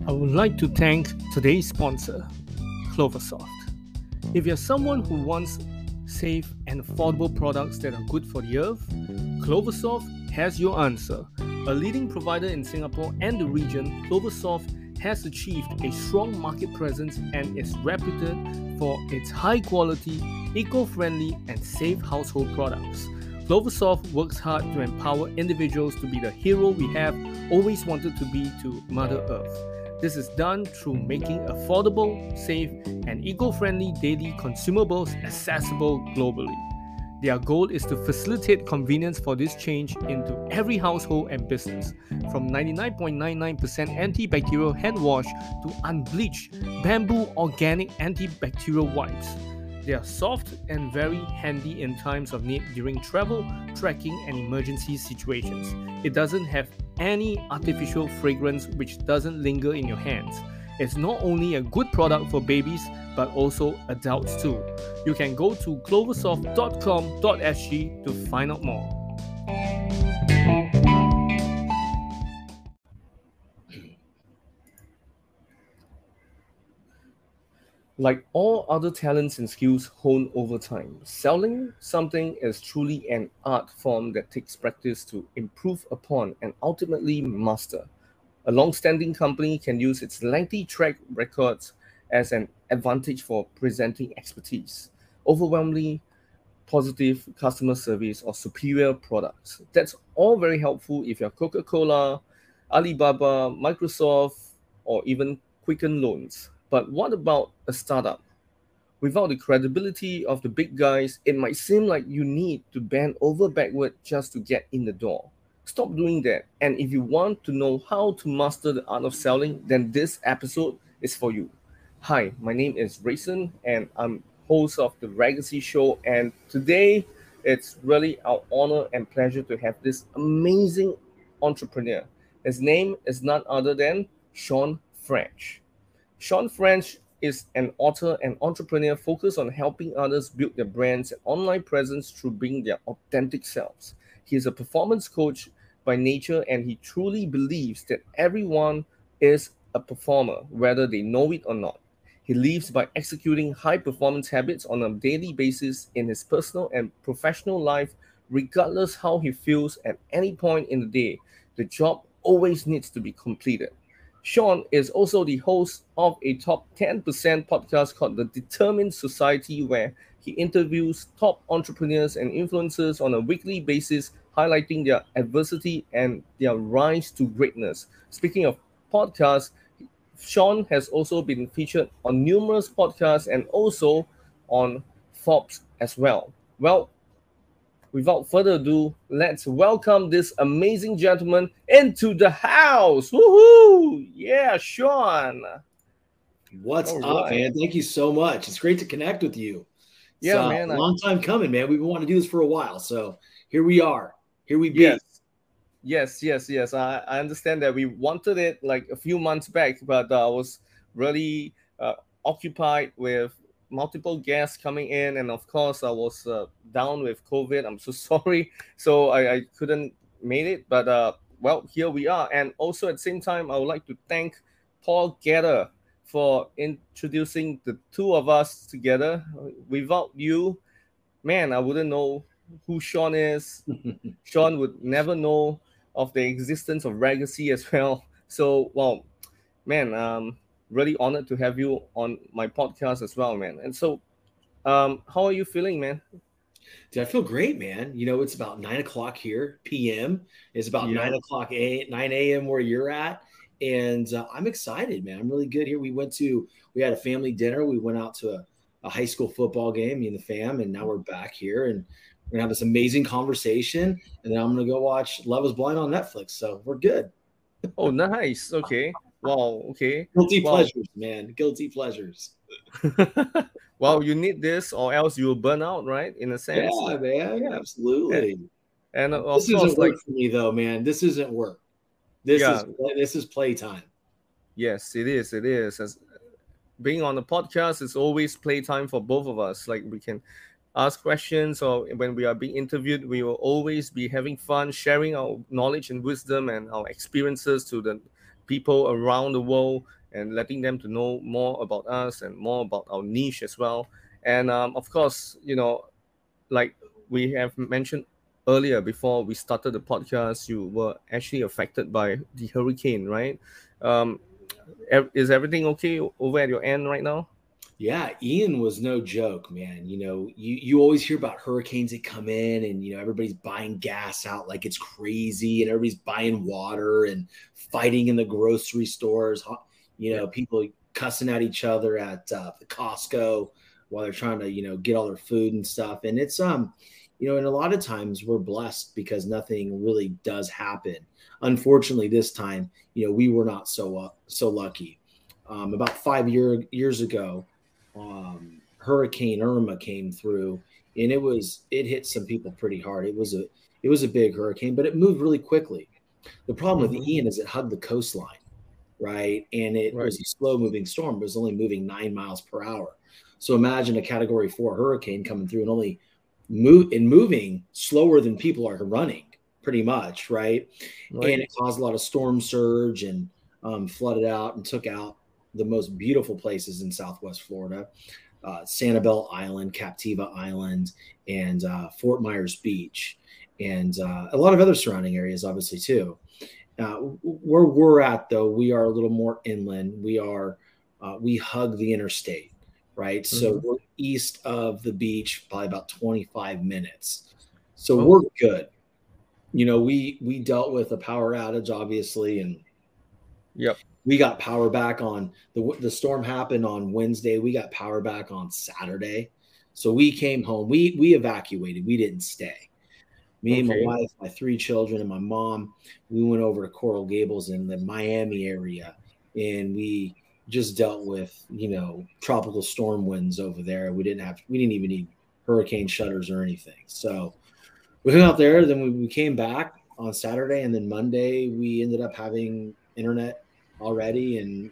I would like to thank today's sponsor, Cloversoft. If you're someone who wants safe and affordable products that are good for the earth, Cloversoft has your answer. A leading provider in Singapore and the region, Cloversoft has achieved a strong market presence and is reputed for its high quality, eco-friendly and safe household products. Cloversoft works hard to empower individuals to be the hero we have always wanted to be to Mother Earth. This is done through making affordable, safe, and eco-friendly daily consumables accessible globally. Their goal is to facilitate convenience for this change into every household and business, from 99.99% antibacterial hand wash to unbleached bamboo organic antibacterial wipes. They are soft and very handy in times of need during travel, trekking, and emergency situations. It doesn't have any artificial fragrance which doesn't linger in your hands. It's not only a good product for babies, but also adults too. You can go to cloversoft.com.sg to find out more. Like all other talents and skills honed over time, selling something is truly an art form that takes practice to improve upon and ultimately master. A long-standing company can use its lengthy track records as an advantage for presenting expertise, overwhelmingly positive customer service, or superior products. That's all very helpful if you're Coca-Cola, Alibaba, Microsoft, or even Quicken Loans. But what about a startup? Without the credibility of the big guys, it might seem like you need to bend over backward just to get in the door. Stop doing that. And if you want to know how to master the art of selling, then this episode is for you. Hi, my name is Rayson, and I'm host of the Legacy Show. And today, it's really our honor and pleasure to have this amazing entrepreneur. His name is none other than Sean French. Sean French is an author and entrepreneur focused on helping others build their brands and online presence through being their authentic selves. He is a performance coach by nature, and he truly believes that everyone is a performer, whether they know it or not. He lives by executing high performance habits on a daily basis in his personal and professional life, regardless how he feels at any point in the day. The job always needs to be completed. Sean is also the host of a top 10% podcast called The Determined Society, where he interviews top entrepreneurs and influencers on a weekly basis, highlighting their adversity and their rise to greatness. Speaking of podcasts, Sean has also been featured on numerous podcasts and also on Forbes as well. Well, without further ado, let's welcome this amazing gentleman into the house. Woohoo! Yeah, Sean. What's up, man? Thank you so much. It's great to connect with you. It's yeah, man. A long time coming, man. We've been wanting to do this for a while. So here we are. Here we be. Yes. I understand that we wanted it like a few months back, but I was really occupied with multiple guests coming in, and of course I was down with COVID. I'm so sorry, so I couldn't make it, but well, here we are. And also at the same time, I would like to thank Paul Getter for introducing the two of us together. Without you, man, I wouldn't know who Sean is. Sean would never know of the existence of Legacy as well. So, well, man, really honored to have you on my podcast as well, man. And so, how are you feeling, man? Dude, I feel great, man. You know, it's about 9 o'clock here, p.m. It's about 9 o'clock, 9 a.m. where you're at. And I'm excited, man. I'm really good here. We had a family dinner. We went out to a high school football game, me and the fam, and now we're back here. And we're going to have this amazing conversation. And then I'm going to go watch Love is Blind on Netflix. So we're good. Oh, nice. Okay. Wow. Okay. Guilty pleasures, man. Guilty pleasures. Well, you need this or else you'll burn out, right? In a sense. Yeah, man. Yeah, absolutely. And this isn't work for me, though, man. This isn't work. This is playtime. Yes, it is. It is. As being on the podcast is always playtime for both of us. Like we can ask questions, or when we are being interviewed, we will always be having fun, sharing our knowledge and wisdom and our experiences to the people around the world. and letting them to know more about us and more about our niche as well. And of course, like we have mentioned earlier before we started the podcast, you were actually affected by the hurricane, right? Um, is everything okay over at your end right now? Yeah, Ian was no joke, man. You always hear about hurricanes that come in, and everybody's buying gas out like it's crazy, and everybody's buying water and fighting in the grocery stores. Yeah. People cussing at each other at the Costco while they're trying to get all their food and stuff. And it's and a lot of times we're blessed because nothing really does happen. Unfortunately, this time, we were not so lucky. About 5 years ago, Hurricane Irma came through, and it hit some people pretty hard. It was a big hurricane, but it moved really quickly. The problem with Mm-hmm. Ian is it hugged the coastline, right? And it Right. was a slow moving storm. It was only moving 9 miles per hour. So imagine a Category 4 hurricane coming through and only moving slower than people are running, pretty much, right? Right. And it caused a lot of storm surge and flooded out and took out the most beautiful places in Southwest Florida. Sanibel Island, Captiva Island, and Fort Myers Beach, and a lot of other surrounding areas, obviously, too. Where we're at, though, we are a little more inland. We hug the interstate, right? So Mm-hmm. we're east of the beach, probably about 25 minutes. So we're Oh. good. We dealt with a power outage, obviously, and Yep. we got power back on the storm happened on Wednesday. We got power back on Saturday. So we came home. We evacuated. We didn't stay. Me and my Okay. wife, my 3 children, and my mom, we went over to Coral Gables in the Miami area, and we just dealt with tropical storm winds over there. We didn't even need hurricane shutters or anything. So we hung out there. Then we came back on Saturday, and then Monday we ended up having internet already, and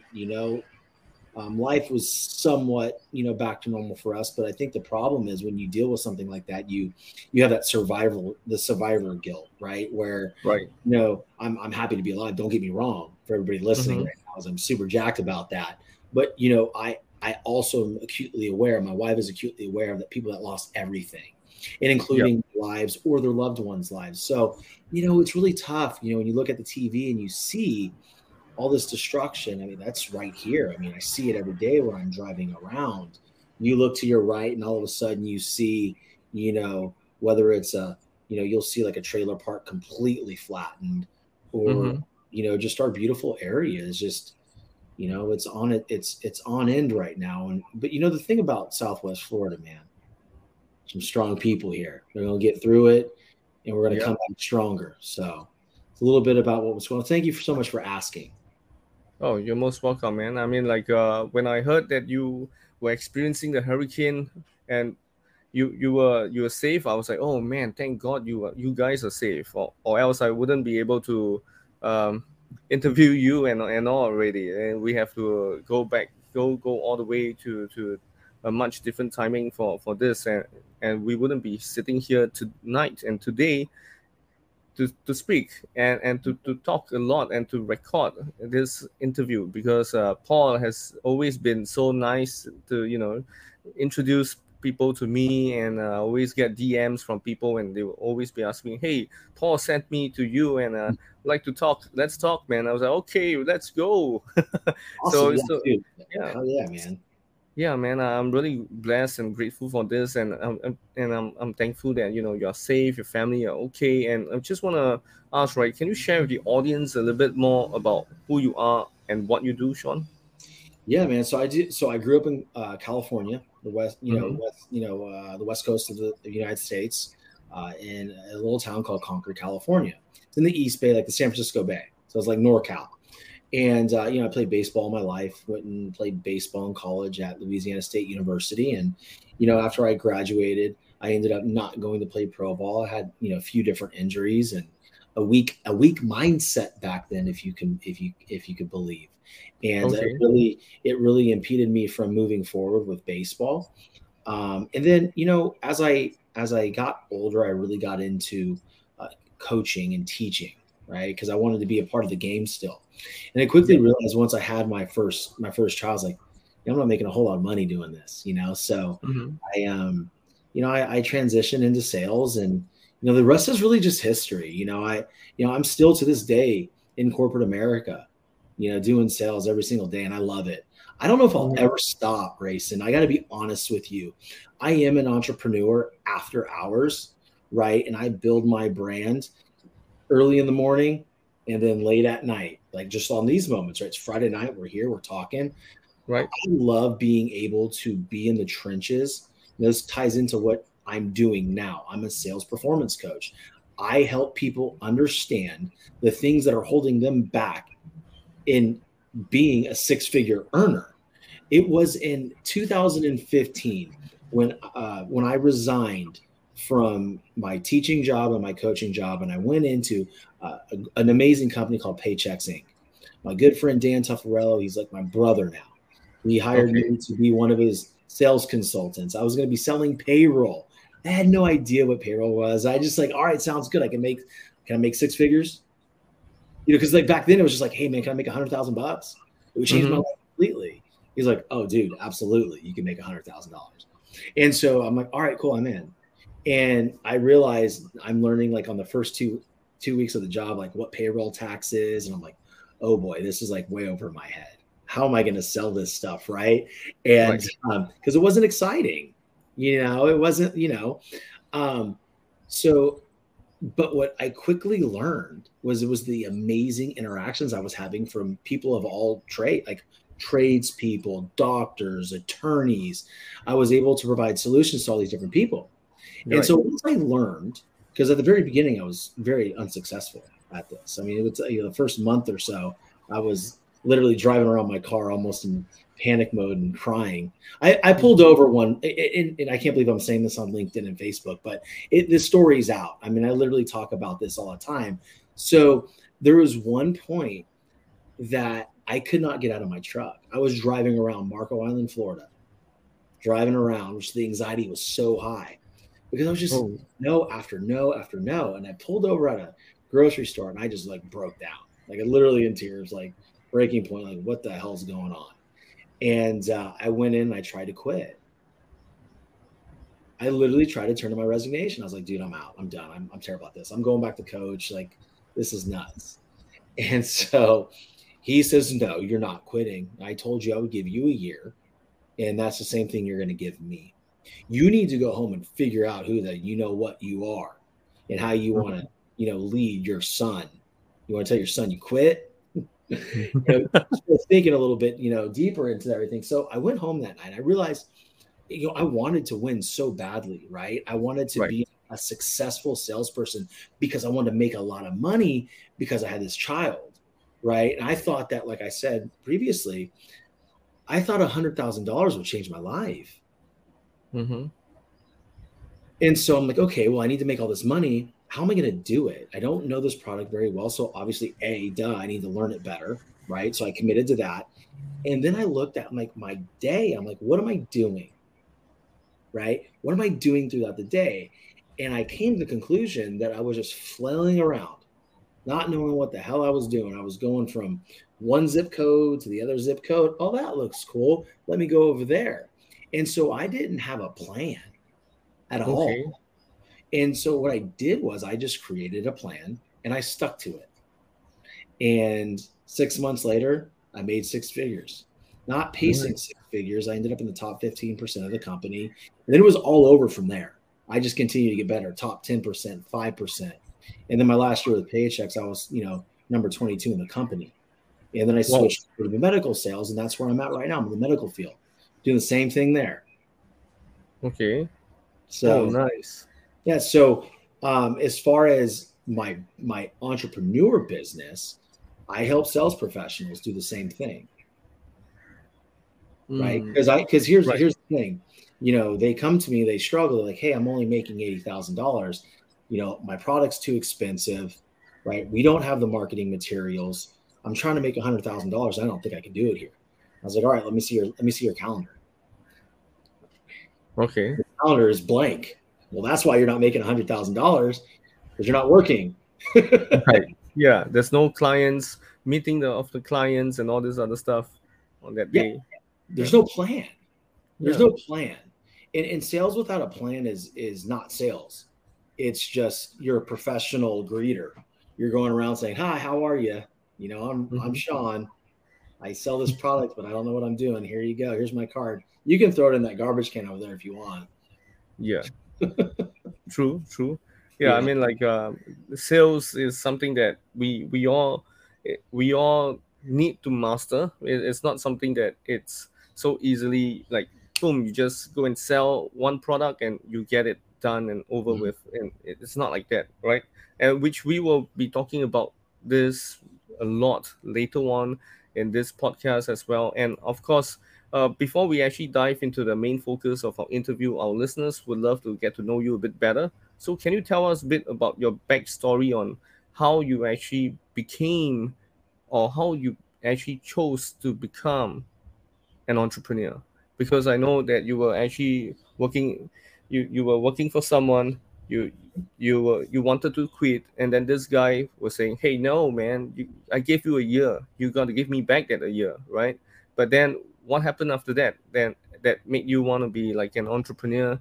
life was somewhat back to normal for us. But I think the problem is when you deal with something like that, you have that the survivor guilt, right? Where Right. I'm happy to be alive. Don't get me wrong. For everybody listening Mm-hmm. right now, as I'm super jacked about that. But I also am acutely aware. My wife is acutely aware of that people that lost everything, and Yep. including lives or their loved ones' lives. So it's really tough. When you look at the TV and you see all this destruction. I mean, that's right here. I mean, I see it every day when I'm driving around. You look to your right, and all of a sudden you see, whether it's you'll see like a trailer park completely flattened, or Mm-hmm. just our beautiful area is just, it's on end right now. And but the thing about Southwest Florida, man, some strong people here. They're gonna get through it, and we're gonna come Yep. back stronger. So it's a little bit about what was going on. Thank you so much for asking. Oh, you're most welcome, man. I mean, like when I heard that you were experiencing the hurricane and you were safe, I was like, oh man, thank God you guys are safe, or else I wouldn't be able to um, interview you and all already, and we have to go all the way to a much different timing for this, and we wouldn't be sitting here tonight and today to speak and to talk a lot and to record this interview because Paul has always been so nice to introduce people to me, and always get DMs from people, and they will always be asking, hey, Paul sent me to you, and like to talk, let's talk, man. I was like, okay, let's go. Awesome. so Yeah, so dude. yeah. Hell yeah, man. Yeah, man, I'm really blessed and grateful for this, and I'm thankful that you're safe, your family are okay, and I just want to ask, right? Can you share with the audience a little bit more about who you are and what you do, Sean? Yeah, man. So I grew up in California, the west, Mm-hmm. the west coast of the United States, in a little town called Concord, California. It's in the East Bay, like the San Francisco Bay. So it's like NorCal. And I played baseball all my life. Went and played baseball in college at Louisiana State University. And after I graduated, I ended up not going to play pro ball. I had a few different injuries and a weak mindset back then, if you could believe. And Okay. it really impeded me from moving forward with baseball. And then as I got older, I really got into coaching and teaching. right? Because I wanted to be a part of the game still. And I quickly realized once I had my first child, I was like, I'm not making a whole lot of money doing this, So I transitioned into sales, and the rest is really just history. I'm still to this day in corporate America, doing sales every single day, and I love it. I don't know if I'll ever stop, Grayson. I got to be honest with you. I am an entrepreneur after hours, right? And I build my brand early in the morning and then late at night, like just on these moments, right? It's Friday night. We're here, we're talking. Right. I love being able to be in the trenches. This ties into what I'm doing now. I'm a sales performance coach. I help people understand the things that are holding them back in being a six-figure earner. It was in 2015 when I resigned from my teaching job and my coaching job, and I went into an amazing company called Paychex Inc. My good friend Dan Tuffarello, he's like my brother now. He hired me to be one of his sales consultants. I was going to be selling payroll. I had no idea what payroll was. I just all right, sounds good. Can I make six figures? Because back then it was just like, hey man, can I make $100,000? It would change my life completely. He's like, oh dude, absolutely. You can make $100,000. And so I'm like, all right, cool, I'm in. And I realized I'm learning on the first two weeks of the job, what payroll tax is. And I'm like, oh boy, this is way over my head. How am I going to sell this stuff? Right. And because it wasn't exciting, it wasn't, but what I quickly learned was it was the amazing interactions I was having from people of all tradespeople, doctors, attorneys. I was able to provide solutions to all these different people. And so once I learned, because at the very beginning, I was very unsuccessful at this. I mean, it was the first month or so, I was literally driving around my car almost in panic mode and crying. I pulled over one, and I can't believe I'm saying this on LinkedIn and Facebook, but the story's out. I mean, I literally talk about this all the time. So there was one point that I could not get out of my truck. I was driving around Marco Island, Florida, which the anxiety was so high because I was just no after no after no. And I pulled over at a grocery store and I just broke down, literally in tears, breaking point, what the hell's going on? And I went in and I tried to quit. I literally tried to turn in my resignation. I was like, dude, I'm out. I'm done. I'm terrible at this. I'm going back to coach. This is nuts. And so he says, no, you're not quitting. I told you I would give you a year. And that's the same thing you're going to give me. You need to go home and figure out who what you are and how you want to, lead your son. You want to tell your son you quit? Thinking a little bit, deeper into everything. So I went home that night. I realized, I wanted to win so badly, right? I wanted to be a successful salesperson because I wanted to make a lot of money because I had this child, right? And I thought that, like I said previously, I thought $100,000 would change my life. And so I'm like, okay, well, I need to make all this money. How am I going to do it? I don't know this product very well. So obviously, I need to learn it better, right? So I committed to that. And then I looked at my day. I'm like, what am I doing? Right? What am I doing throughout the day? And I came to the conclusion that I was just flailing around, not knowing what the hell I was doing. I was going from one zip code to the other zip code. Oh, that looks cool. Let me go over there. And so I didn't have a plan at all. And so what I did was I just created a plan and I stuck to it. And 6 months later, I made six figures, not pacing six figures. I ended up in the top 15% of the company. And then it was all over from there. I just continued to get better, top 10%, 5%. And then my last year with Paychex, I was, number 22 in the company. And then I switched to the medical sales, and that's where I'm at right now. I'm in the medical field, doing the same thing there. Okay. So nice. Yeah. So as far as my entrepreneur business, I help sales professionals do the same thing. Right. Because here's the thing, they come to me, they struggle. They're like, hey, I'm only making $80,000. My product's too expensive. Right. We don't have the marketing materials. I'm trying to make $100,000. I don't think I can do it here. I was like, all right, let me see your calendar. Okay. The calendar is blank. Well, that's why you're not making $100,000 because you're not working. Right. Yeah, there's no clients meeting of the clients and all this other stuff on that Yeah, day. there's Yeah. no plan. There's Yeah. no plan. And sales without a plan is not sales. It's just you're a professional greeter. You're going around saying, "Hi, how are you? You know, I'm Mhm. Sean. I sell this product, but I don't know what I'm doing. Here you go. Here's my card. You can throw it in that garbage can over there if you want." Yeah. True, true. Yeah, I Yeah. mean, like, sales is something that we all need to master. It's not something that it's so easily like boom, you just go and sell one product and you get it done and over Mhm. with. And it's not like that, right? And which we will be talking about this a lot later on in this podcast as well. And of course, before we actually dive into the main focus of our interview, our listeners would love to get to know you a bit better. So, can you tell us a bit about your backstory on how you actually became or how you actually chose to become an entrepreneur? Because I know that you were actually working, you were working for someone. You wanted to quit, and then this guy was saying, "Hey, no, man, I gave you a year. You got to give me back that a year, right?" But then what happened after that? Then that made you want to be like an entrepreneur.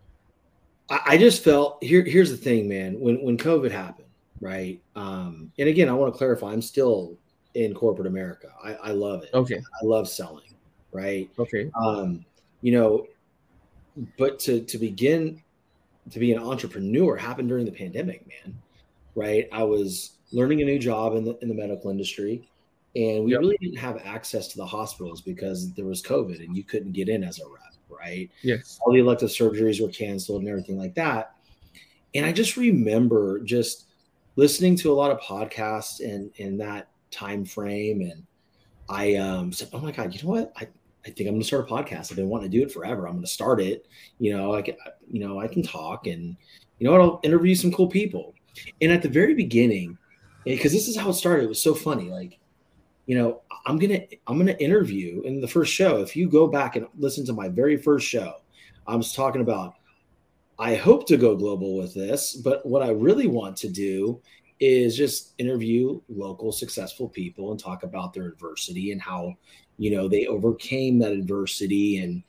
I just felt here's the thing, man. When COVID happened, right? And again, I want to clarify, I'm still in corporate America. I love it. Okay, I love selling, right? okay, Um, you know, but to begin to be an entrepreneur happened during the pandemic, man. Right? I was learning a new job in the medical industry, and we yep, really didn't have access to the hospitals because there was COVID and you couldn't get in as a rep, right? yes, All the elective surgeries were canceled and everything like that. And I just remember just listening to a lot of podcasts in that time frame, and I said, "Oh my god, you know what? I think I'm going to start a podcast. I've been wanting to do it forever. I'm going to start it. I can talk, and you know what? I'll interview some cool people." And at the very beginning, because this is how it started, it was so funny. Like, I'm gonna interview in the first show. If you go back and listen to my very first show, I was talking about I hope to go global with this, but what I really want to do is just interview local successful people and talk about their adversity and how, they overcame that adversity and,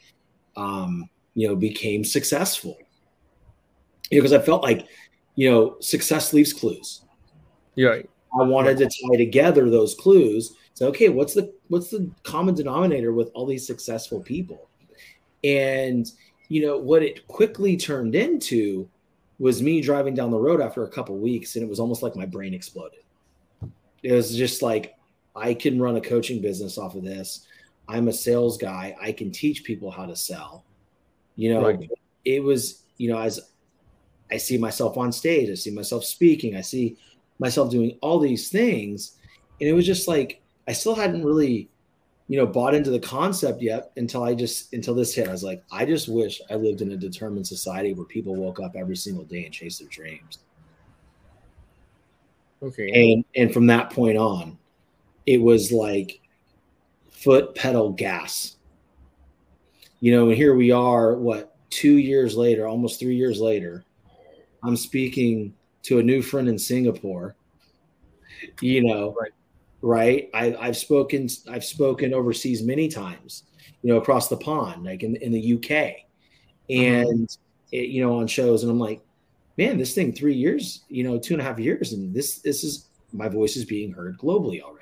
became successful. Because I felt like, success leaves clues. you're right, I wanted right, to tie together those clues. So, okay, what's the common denominator with all these successful people? And what it quickly turned into was me driving down the road after a couple weeks, and it was almost like my brain exploded. It was just like I can run a coaching business off of this. I'm a sales guy. I can teach people how to sell. right. It was, as I see myself on stage, I see myself speaking, I see myself doing all these things. And it was just like I still hadn't really bought into the concept yet until this hit. I was like, I just wish I lived in a determined society where people woke up every single day and chased their dreams. Okay, And from that point on, it was like foot pedal gas. And here we are, what, 2 years later, almost 3 years later, I'm speaking to a new friend in Singapore, you know, right. right? I've spoken overseas many times, across the pond, like in the UK. Mm-hmm. And on shows, and I'm like, man, this thing 3 years, 2.5 years, and this is my voice is being heard globally already.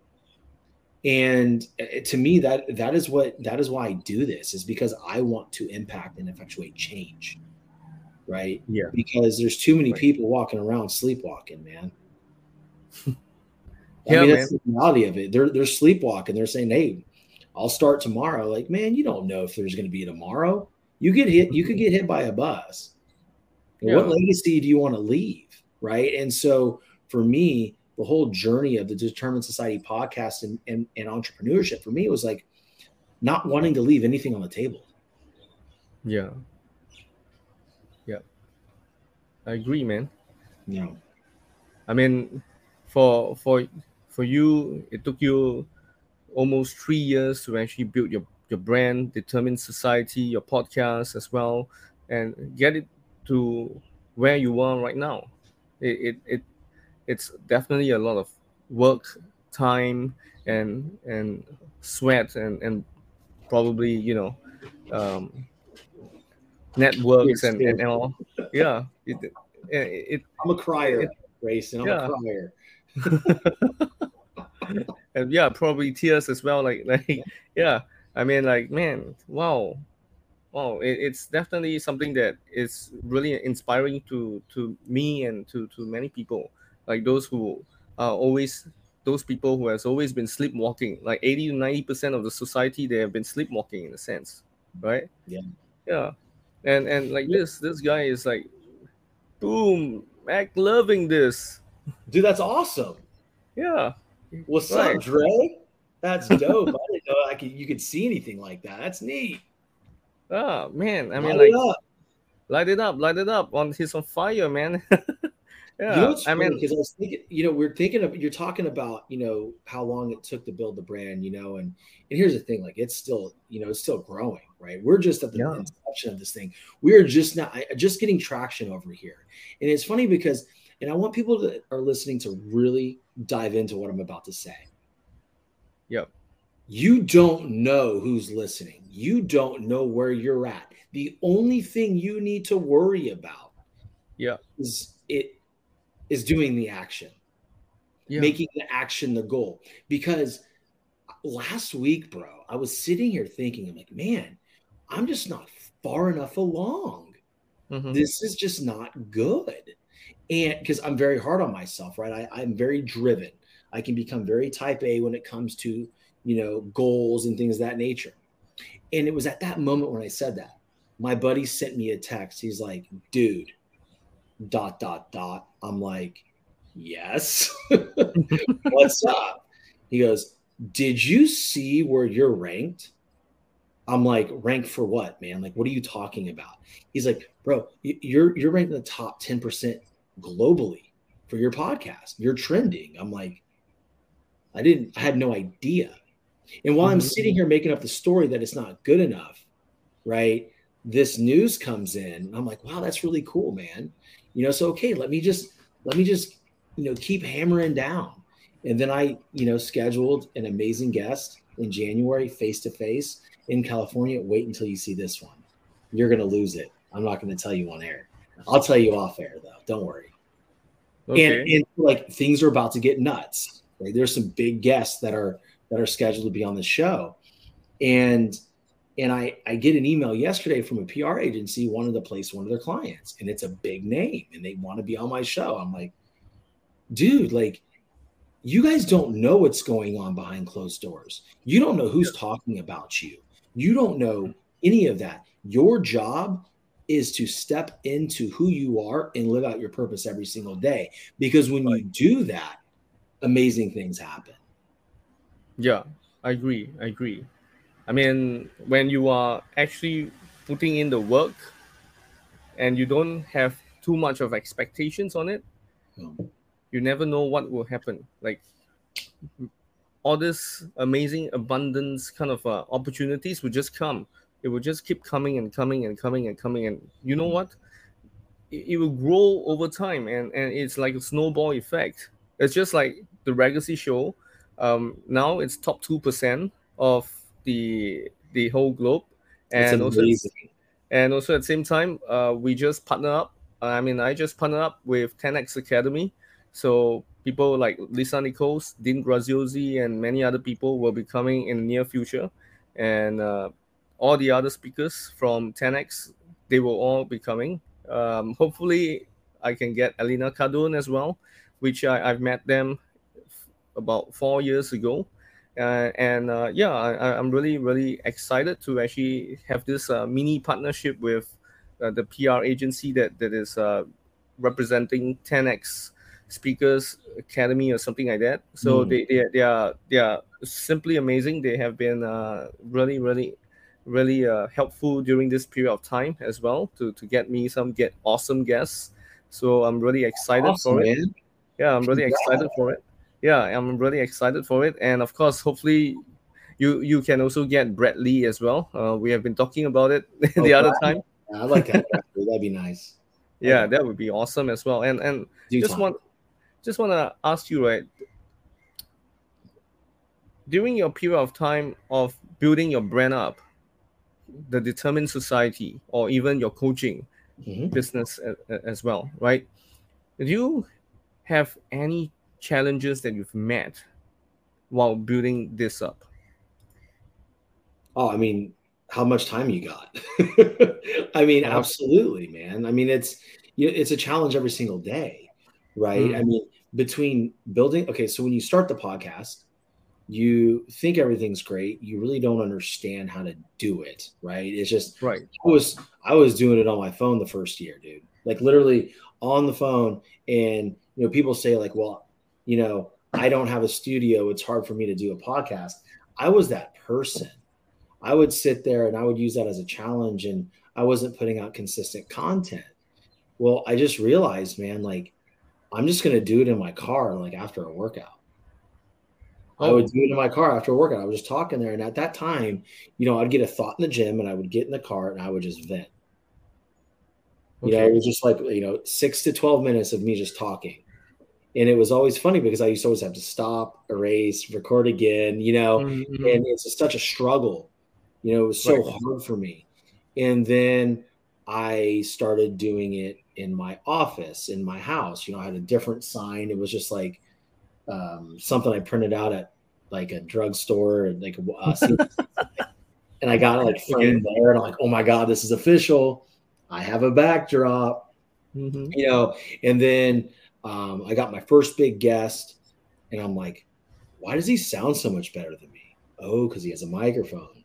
And to me, that is why I do this, is because I want to impact and effectuate change, right? Yeah, Because there's too many right. people walking around sleepwalking, man. I Yeah, mean, man. that's the reality of it. They're sleepwalking. They're saying, "Hey, I'll start tomorrow." Like, man, you don't know if there's going to be a tomorrow. You get hit. You could get hit by a bus. And what Yeah, legacy do you want to leave? Right. And so for me, the whole journey of the Determined Society podcast and entrepreneurship for me was like not wanting to leave anything on the table. yeah, yeah. I agree, man. You know, I mean, for for for you, it took you almost 3 years to actually build your brand, determine society, your podcast as well, and get it to where you are right now. It it it, it's definitely a lot of work, time, and sweat, and probably um, The networks and experience. all. Yeah, it I'm a crier, it Grayson. I'm a yeah. crier. And yeah, probably tears as well. Like yeah. I mean, like, man, wow, wow. It's definitely something that is really inspiring to me and to many people, like those who are always those people who has always been sleepwalking. Like 80 to 90% of the society, they have been sleepwalking in a sense, right? Yeah. Yeah. And like this guy is like, boom, Mac loving this. Dude, that's awesome. Yeah. What's Right. up, Dre? That's dope. I didn't know you could see anything like that. That's neat. Ah, man. I mean, Light it like, up. light it up. He's on fire, man. You know Yeah. what's I funny? mean, Because I was thinking, we're thinking of you're talking about, how long it took to build the brand, and here's the thing, like it's still, it's still growing, right? We're just at the yeah. inception of this thing. We're just not just getting traction over here. And it's funny because, and I want people that are listening to really dive into what I'm about to say. Yep. You don't know who's listening. You don't know where you're at. The only thing you need to worry about Yeah. is doing the action, Yeah. making the action the goal. Because last week, bro, I was sitting here thinking, I'm like, man, I'm just not far enough along. Mm-hmm. This is just not good. And because I'm very hard on myself, right? I'm very driven. I can become very type A when it comes to, goals and things of that nature. And it was at that moment when I said that, my buddy sent me a text. He's like, dude, ... I'm like, yes. What's up? He goes, did you see where you're ranked? I'm like, ranked for what, man? Like, what are you talking about? He's like, bro, you're ranked in the top 10% globally for your podcast. You're trending. I'm like, I had no idea. And while I'm Mm-hmm. sitting here making up the story that it's not good enough, right? This news comes in. And I'm like, wow, that's really cool, man. So okay, let me just keep hammering down. And then I, scheduled an amazing guest in January, face to face in California. Wait until you see this one. You're gonna lose it. I'm not gonna tell you on air. I'll tell you off air though. Don't worry. Okay. And like things are about to get nuts. Right? There's some big guests that are scheduled to be on the show. And I get an email yesterday from a PR agency wanted to place one of their clients, and it's a big name, and they want to be on my show. I'm like, dude, like, you guys don't know what's going on behind closed doors. You don't know who's talking about you. You don't know any of that. Your job is to step into who you are and live out your purpose every single day. Because when you do that, amazing things happen. Yeah, I agree. I mean, when you are actually putting in the work and you don't have too much of expectations on it, you never know what will happen. Like, all this amazing abundance kind of opportunities will just come. It will just keep coming and coming and coming and coming. And you know what? It will grow over time, and it's like a snowball effect. It's just like the Legacy show. Now it's top 2% of the whole globe, It's and also amazing. at the same time, we just partner up. I mean, I just partner up with 10x Academy, so people like Lisa Nichols, Dean Graziosi, and many other people will be coming in the near future, and all the other speakers from 10x, they will all be coming. Hopefully, I can get Alina Cardone as well, which I've met them about 4 years ago. Yeah, I'm really, really excited to actually have this mini partnership with the PR agency that is representing 10x Speakers Academy or something like that. So they are simply amazing. They have been really, really, really helpful during this period of time as well to get me get awesome guests. So I'm really excited Awesome, for it. man. Yeah, I'm really excited for it. Yeah, I'm really excited for it. And of course, hopefully, you can also get Brett Lee as well. We have been talking about it the other time. I like that. That'd be nice. Yeah, Okay. that would be awesome as well. And Do just time. just want to ask you, right, during your period of time of building your brand up, the Determined Society, or even your coaching business as well, right? Do you have any challenges that you've met while building this up? Oh, I mean, how much time you got? I mean, absolutely, man. I mean, it's a challenge every single day, right? I mean, between building, okay, so when you start the podcast, you think everything's great. You really don't understand how to do it, right? It's just right. I was doing it on my phone the first year, dude. Like literally on the phone. And people say, like, well, I don't have a studio. It's hard for me to do a podcast. I was that person. I would sit there and I would use that as a challenge, and I wasn't putting out consistent content. Well, I just realized, man, like I'm just going to do it in my car, like after a workout. I would do it in my car after a workout. I was just talking there. And at that time, I'd get a thought in the gym and I would get in the car and I would just vent. It was just like, 6 to 12 minutes of me just talking. And it was always funny because I used to always have to stop, erase, record again, and it's just such a struggle. It was so hard for me. And then I started doing it in my office, in my house. I had a different sign. It was just like something I printed out at like a drugstore, and like and I got it like framed there. And I'm like, oh my God, this is official. I have a backdrop, and then I got my first big guest, and I'm like, why does he sound so much better than me? Oh, because he has a microphone.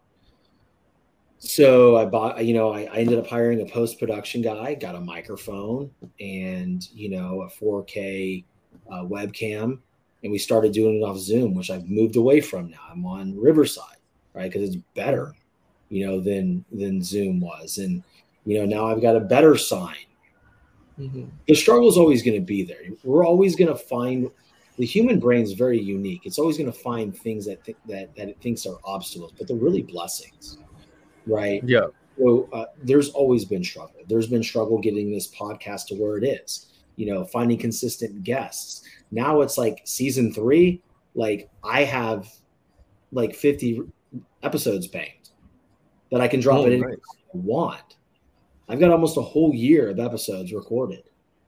So I bought, I ended up hiring a post-production guy, got a microphone and, a 4K webcam. And we started doing it off Zoom, which I've moved away from now. I'm on Riverside, right? Because it's better, than Zoom was. And, now I've got a better sign. The struggle is always going to be there. We're always going to find, the human brain is very unique. It's always going to find things that it thinks are obstacles, but they're really blessings. Right. Yeah. So there's always been struggle. There's been struggle getting this podcast to where it is, finding consistent guests. Now it's like season 3. Like I have like 50 episodes banked that I can drop it in if I want. I've got almost a whole year of episodes recorded.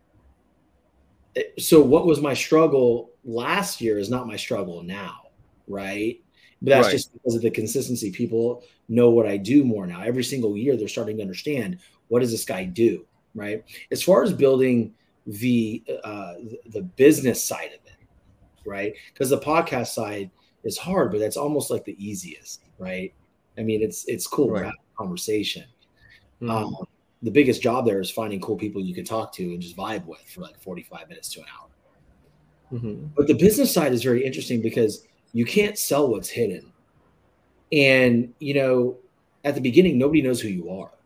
So what was my struggle last year is not my struggle now. Right. But that's just because of the consistency. People know what I do more now. Every single year, they're starting to understand, what does this guy do, right? As far as building the business side of it, right? Because the podcast side is hard, but that's almost like the easiest, right? I mean, it's cool to have a conversation. The biggest job there is finding cool people you can talk to and just vibe with for like 45 minutes to an hour. But the business side is very interesting because you can't sell what's hidden. And, at the beginning, nobody knows who you are.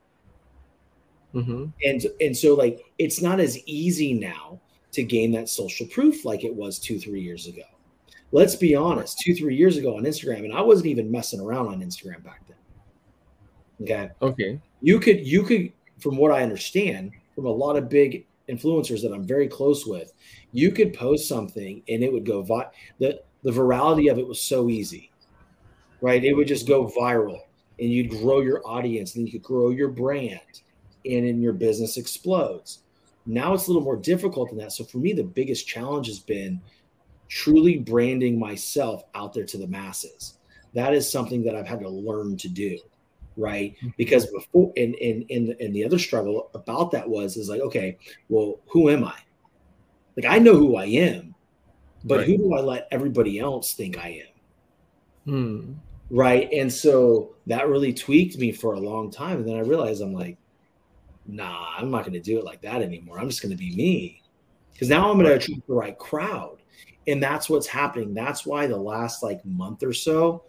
And so like, it's not as easy now to gain that social proof like it was 2-3 years ago. Let's be honest, 2-3 years ago on Instagram, and I wasn't even messing around on Instagram back then. Okay. You could, from what I understand, from a lot of big influencers that I'm very close with, you could post something and it would go the virality of it was so easy, right? It would just go viral and you'd grow your audience and you could grow your brand and then your business explodes. Now it's a little more difficult than that. So for me, the biggest challenge has been truly branding myself out there to the masses. That is something that I've had to learn to do, right? Because before, and the other struggle about that is like, okay, well, who am I? Like, I know who I am, but who do I let everybody else think I am? Right. And so that really tweaked me for a long time. And then I realized I'm like, nah, I'm not going to do it like that anymore. I'm just going to be me. Because now I'm going to attract the right crowd. And that's what's happening. That's why the last like month or so,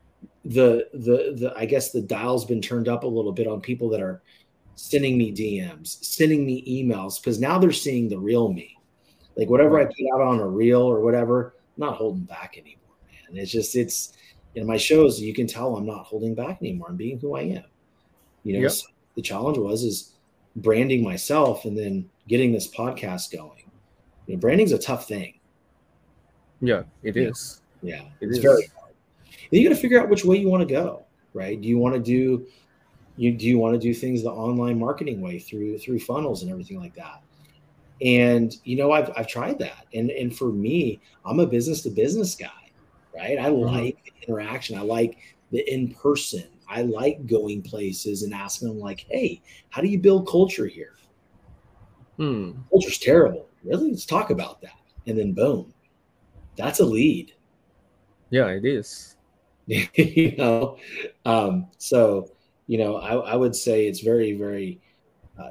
I guess the dial's been turned up a little bit on people that are sending me DMs, sending me emails, because now they're seeing the real me. Like whatever I put out on a reel or whatever, I'm not holding back anymore, man. It's in my shows, you can tell I'm not holding back anymore. I'm being who I am. So the challenge is branding myself and then getting this podcast going. Branding's a tough thing. Yeah, it Yeah. is. Yeah. It It's very is. hard. And you got to figure out which way you want to go, right? Do you want to do things the online marketing way through funnels and everything like that? And I've tried that. And for me, I'm a business to business guy, right? I Mm-hmm. like the interaction. I like the in person. I like going places and asking them like, "Hey, how do you build culture here? Hmm. Culture's terrible. Really? Let's talk about that." And then boom, that's a lead. Yeah, it is. you know so I would say it's very, very uh,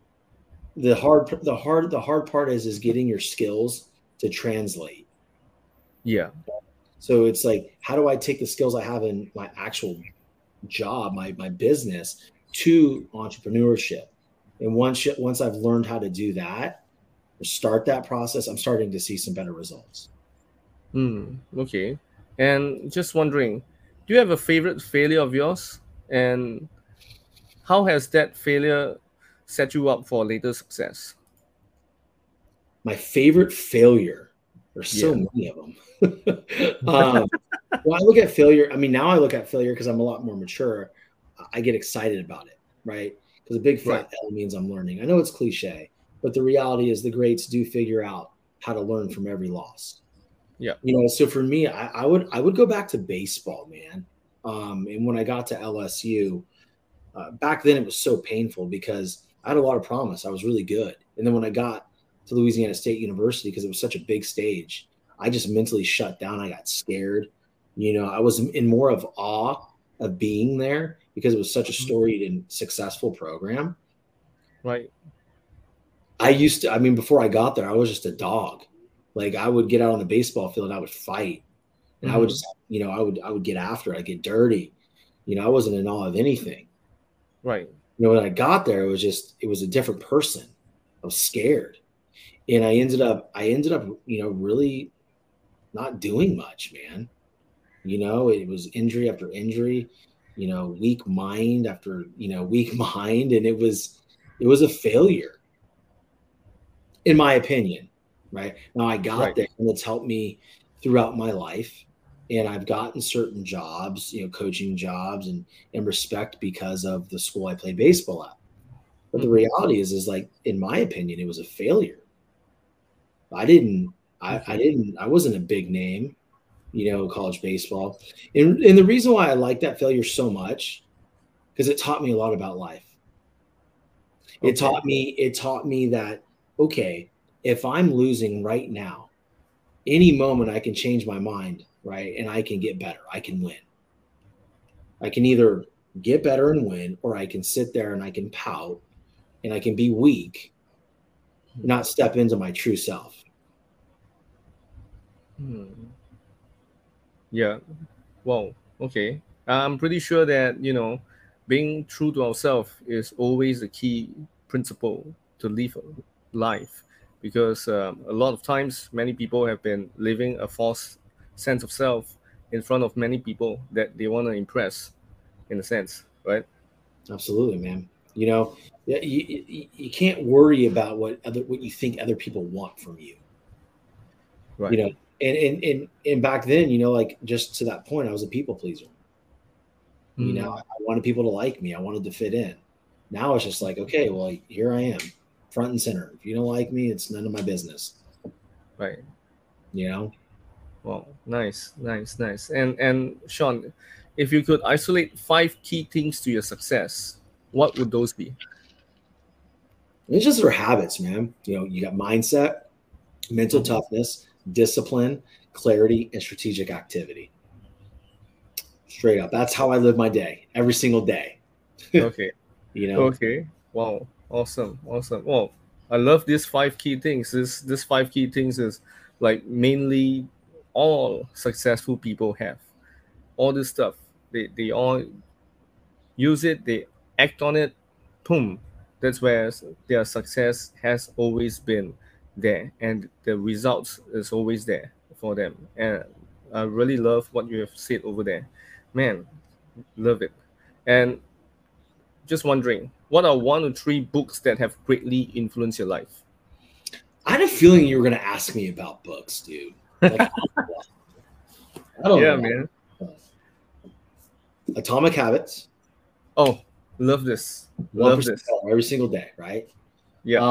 the hard part is getting your skills to translate. Yeah. So it's like, how do I take the skills I have in my actual job, my business, to entrepreneurship? And once I've learned how to do that, or start that process, I'm starting to see some better results. Hmm. Okay. And just wondering, do you have a favorite failure of yours? And how has that failure set you up for later success? My favorite failure, there's so Yeah. many of them. Well, I look at failure. I mean, now I look at failure because I'm a lot more mature. I get excited about it, right? Because a big Right. fat L means I'm learning. I know it's cliche, but the reality is the greats do figure out how to learn from every loss. Yeah. So for me, I would go back to baseball, man. And when I got to LSU, back then it was so painful because I had a lot of promise. I was really good. And then when I got to Louisiana State University, because it was such a big stage, I just mentally shut down. I got scared. I was in more of awe of being there because it was such a Mhm. storied and successful program. Right. I mean, before I got there, I was just a dog. Like I would get out on the baseball field, and I would fight, and I would Mm-hmm. just, I would get after it. I'd get dirty. I wasn't in awe of anything. Right. When I got there, it was a different person. I was scared. And I ended up, really not doing much, man. It was injury after injury, weak mind after, weak mind. And it was a failure, in my opinion. Right now, I got Right. there and it's helped me throughout my life. And I've gotten certain jobs, coaching jobs and respect because of the school I played baseball at. But the Mm-hmm. reality is like, in my opinion, it was a failure. I didn't, I Okay. didn't, I wasn't a big name, college baseball. And the reason why I like that failure so much, because it taught me a lot about life. It Okay. taught me, it taught me that, okay, if I'm losing right now, any moment I can change my mind, right? And I can get better. I can win. I can either get better and win, or I can sit there and I can pout and I can be weak and not step into my true self. Hmm. Yeah. Wow. Okay. I'm pretty sure that, being true to ourselves is always the key principle to live a life, because a lot of times many people have been living a false sense of self in front of many people that they want to impress, in a sense, right? Absolutely, man. Yeah, you can't worry about what you think other people want from you. You Right. know, and back then, like just to that point, I was a people pleaser. Hmm. I wanted people to like me. I wanted to fit in. Now it's just like, okay, well, here I am, front and center. If you don't like me, it's none of my business. Right. You know, Wow. Nice. Nice. Nice. And Sean, if you could isolate 5 key things to your success, what would those be? it's just their habits, man. You got mindset, mental Mm-hmm. toughness, discipline, clarity, and strategic activity. Straight up, that's how I live my day every single day. Okay. you know, Okay. Wow. Awesome. Awesome. Well, I love these 5 key things. This 5 key things is like mainly all successful people have. All this stuff. They all use it, they act on it, boom. That's where their success has always been there, and the results is always there for them. And I really love what you have said over there. Man, love it. And just wondering, what are 1 or 3 books that have greatly influenced your life? I had a feeling you were going to ask me about books, dude. Like, I don't Yeah, know. man. Atomic Habits, Oh, love this. Love 1% this. every single day, right? Yeah.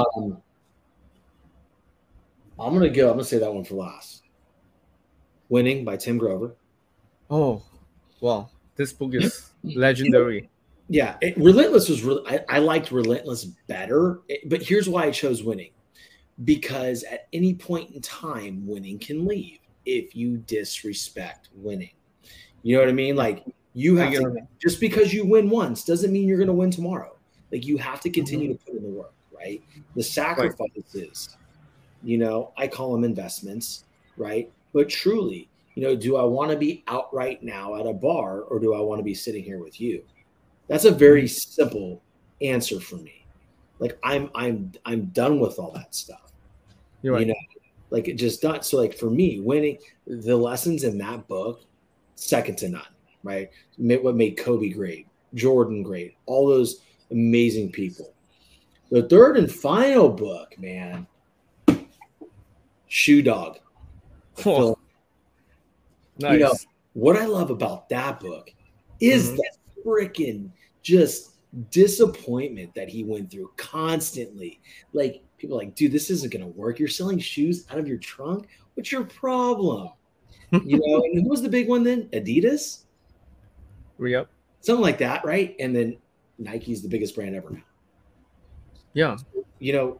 I'm gonna say that one for last. Winning by Tim Grover. Oh, wow. This book is legendary. Yeah, Relentless was really. I liked Relentless better, but here's why I chose Winning. Because at any point in time, winning can leave if you disrespect winning. You know what I mean? Like you I have get to, it. just because you win once doesn't mean you're going to win tomorrow. Like you have to continue Mhm. to put in the work, right? The Right. sacrifices, I call them investments, right? But truly, do I want to be out right now at a bar or do I want to be sitting here with you? That's a very Mhm. simple answer for me. Like I'm done with all that stuff. You're You right. know, like it just done. So like for me, winning the lessons in that book, second to none, right? What made Kobe great, Jordan great, all those amazing people. The third and final book, man, Shoe Dog. Oh, Phil, you know nice. what I love about that book is Hmm. that freaking just disappointment that he went through constantly. Like people are like, dude, this isn't gonna work. You're selling shoes out of your trunk. What's your problem? And who was the big one then? Adidas, Yep. something like that, right? And then Nike's the biggest brand ever now. Yeah. You know,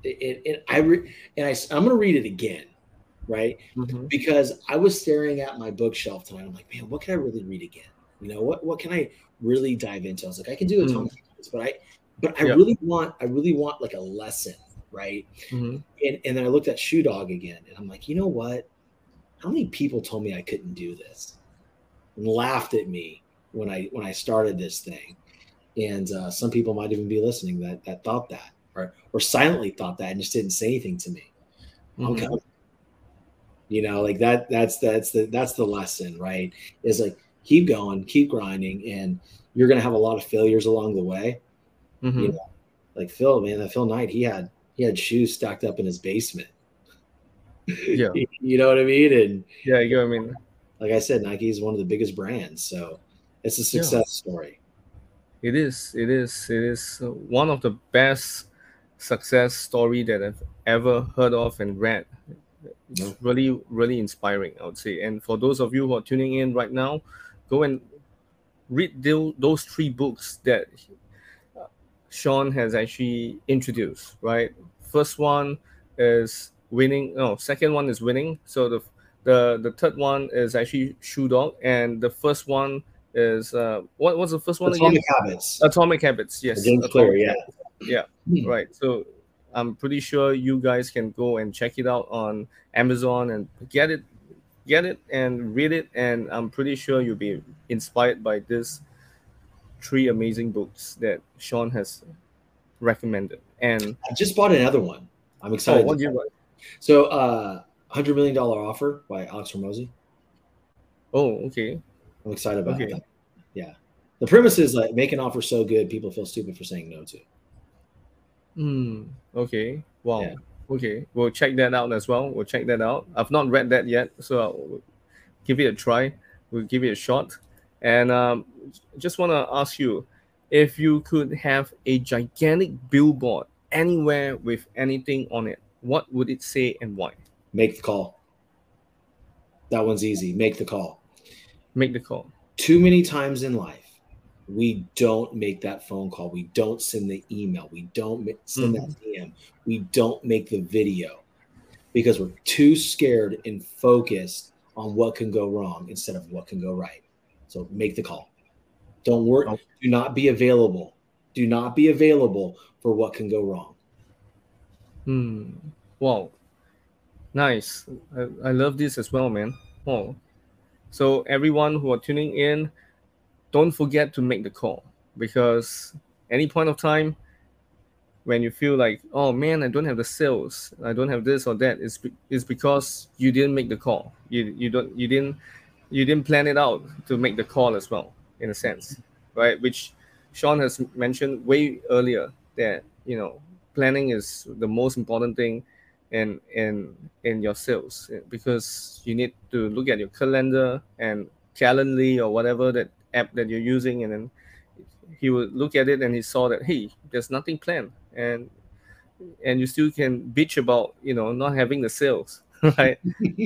I'm going to read it again, right? Hmm. Because I was staring at my bookshelf tonight. I'm like, man, what can I really read again? What can I really dive into? I was like, I can do Mm. Atomic Habits, but I Yep. really want like a lesson, right? Hmm. And then I looked at Shoe Dog again, and I'm like, you know what? How many people told me I couldn't do this and laughed at me when I started this thing? And some people might even be listening that thought that, or silently thought that and just didn't say anything to me. I'm Hmm. coming, like that. That's the lesson, right? Is like keep going, keep grinding, and you're gonna have a lot of failures along the way. You Hmm. know, like Phil, man, that Phil Knight, he had shoes stacked up in his basement. Yeah. You know what I mean? And Yeah. I mean, like I said, Nike is one of the biggest brands, so it's a yeah. success story. It is. It is. It is one of the best success story that I've ever heard of and read. It's No, really, really inspiring, I would say. And for those of you who are tuning in right now, go and read those three books that Sean has actually introduced. Right. First one is winning. No, second one is winning. So the third one is actually Shoe Dog, and the first one is what was the first one Atomic again? Habits. Atomic Habits, yes, James Clear, Atomic yeah. Habits. Yeah, right. So I'm pretty sure you guys can go and check it out on Amazon and get it and read it, and I'm pretty sure you'll be inspired by these three amazing books that Sean has recommended. And I just bought another one. I'm oh, excited. what do you got? So, $100 million offer by Alex Hormozy. Oh, okay, I'm excited about okay. that. Yeah. The premise is like make an offer so good people feel stupid for saying no to. Okay. Yeah. Wow. Okay, we'll check that out as well. We'll check that out. I've not read that yet, so I'll give it a try. We'll give it a shot. And just want to ask you, if you could have a gigantic billboard anywhere with anything on it, what would it say and why? Make the call. That one's easy. Make the call. Make the call. Too many times in life, we don't make that phone call. We don't send the email. We don't send that Mm-hmm. DM. We don't make the video because we're too scared and focused on what can go wrong instead of what can go right. So make the call. Don't work. Oh, Do not be available. Do not be available for what can go wrong. wow. Nice. I love this as well, man. Oh, so everyone who are tuning in, don't forget to make the call, because any point of time when you feel like, oh man, I don't have the sales, I don't have this or that, it's because you didn't make the call. You didn't plan it out to make the call as well, in a sense, right? Which Sean has mentioned way earlier, that planning is the most important thing in your sales, because you need to look at your calendar and Calendly or whatever that app that you're using, and then he would look at it and he saw that, hey, there's nothing planned, and you still can bitch about, not having the sales, right?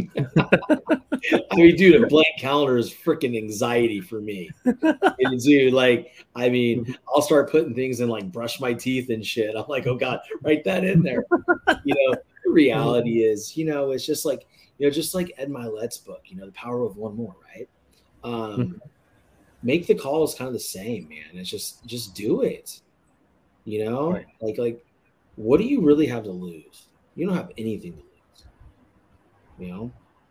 I mean, dude, a blank calendar is freaking anxiety for me. And dude, like, I mean, I'll start putting things in, like brush my teeth and shit. I'm like, oh God, write that in there. The reality is, it's just like, just like Ed Milet's book, The Power of One More, right? Make the calls kind of the same, man. It's just do it. Right. Like, what do you really have to lose? You don't have anything to lose.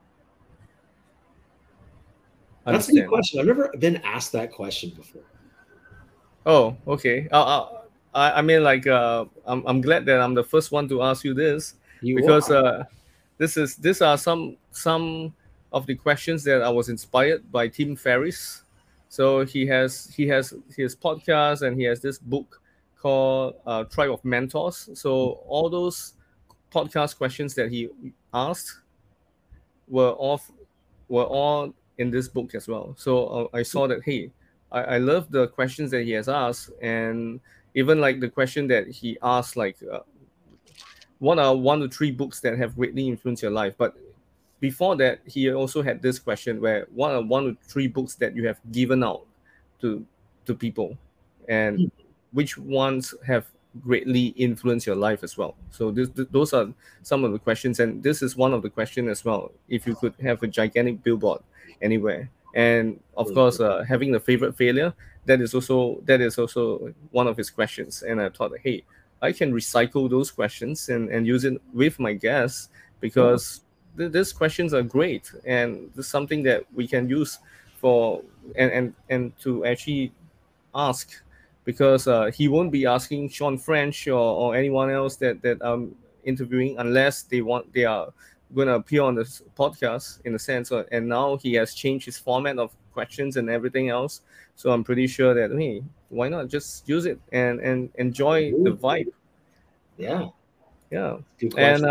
That's a good question. I've never been asked that question before. Oh, okay. I mean, like, I'm glad that I'm the first one to ask you this, because these are some of the questions that I was inspired by Tim Ferriss. So he has his podcast, and he has this book called Tribe of Mentors. So all those podcast questions that he asked were all in this book as well. So I saw that, hey, I love the questions that he has asked, and even like the question that he asked, like, what are 1 to 3 books that have greatly influenced your life? But before that, he also had this question where, what are 1 to 3 books that you have given out to people, and which ones have greatly influenced your life as well? So those are some of the questions, and this is one of the questions as well. If you could have a gigantic billboard anywhere, and of course, having a favorite failure, that is also one of his questions. And I thought, hey, I can recycle those questions and use it with my guests, because these questions are great, and this is something that we can use for and to actually ask, because he won't be asking Sean French or anyone else that I'm interviewing, unless they are going to appear on this podcast, in a sense. And now he has changed his format of questions and everything else. So I'm pretty sure that, hey, why not just use it and enjoy the vibe? Yeah. And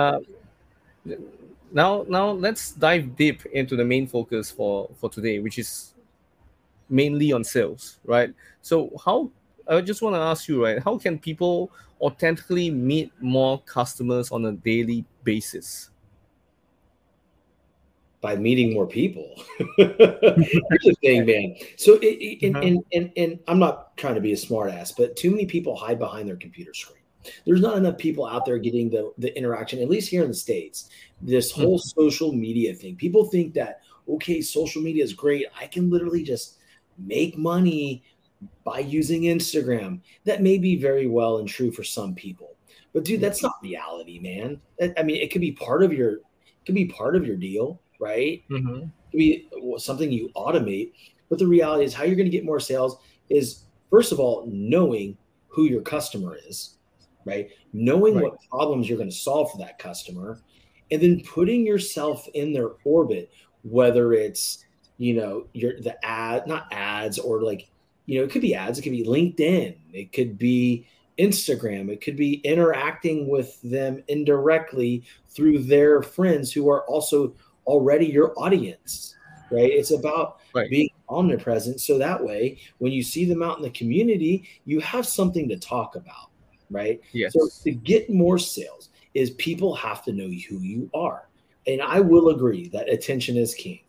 now let's dive deep into the main focus for today, which is mainly on sales, right? So I just want to ask you, right, how can people authentically meet more customers on a daily basis? By meeting more people. Here's the thing, man. So and I'm not trying to be a smart ass, but too many people hide behind their computer screen. There's not enough people out there getting the interaction, at least here in the States. This whole social media thing. People think that, okay, social media is great. I can literally just make money by using Instagram. That may be very well and true for some people. But dude, that's not reality, man. I mean, it could be part of your deal, right? It could be something you automate. But the reality is, how you're going to get more sales is, first of all, knowing who your customer is, right? Knowing what problems you're going to solve for that customer, and then putting yourself in their orbit, whether it's, the ad, not ads, or like, it could be ads, it could be LinkedIn, it could be Instagram, it could be interacting with them indirectly through their friends who are also already your audience, right? It's about being omnipresent. So that way, when you see them out in the community, you have something to talk about, right? Yes. So to get more sales is people have to know who you are. And I will agree that attention is king.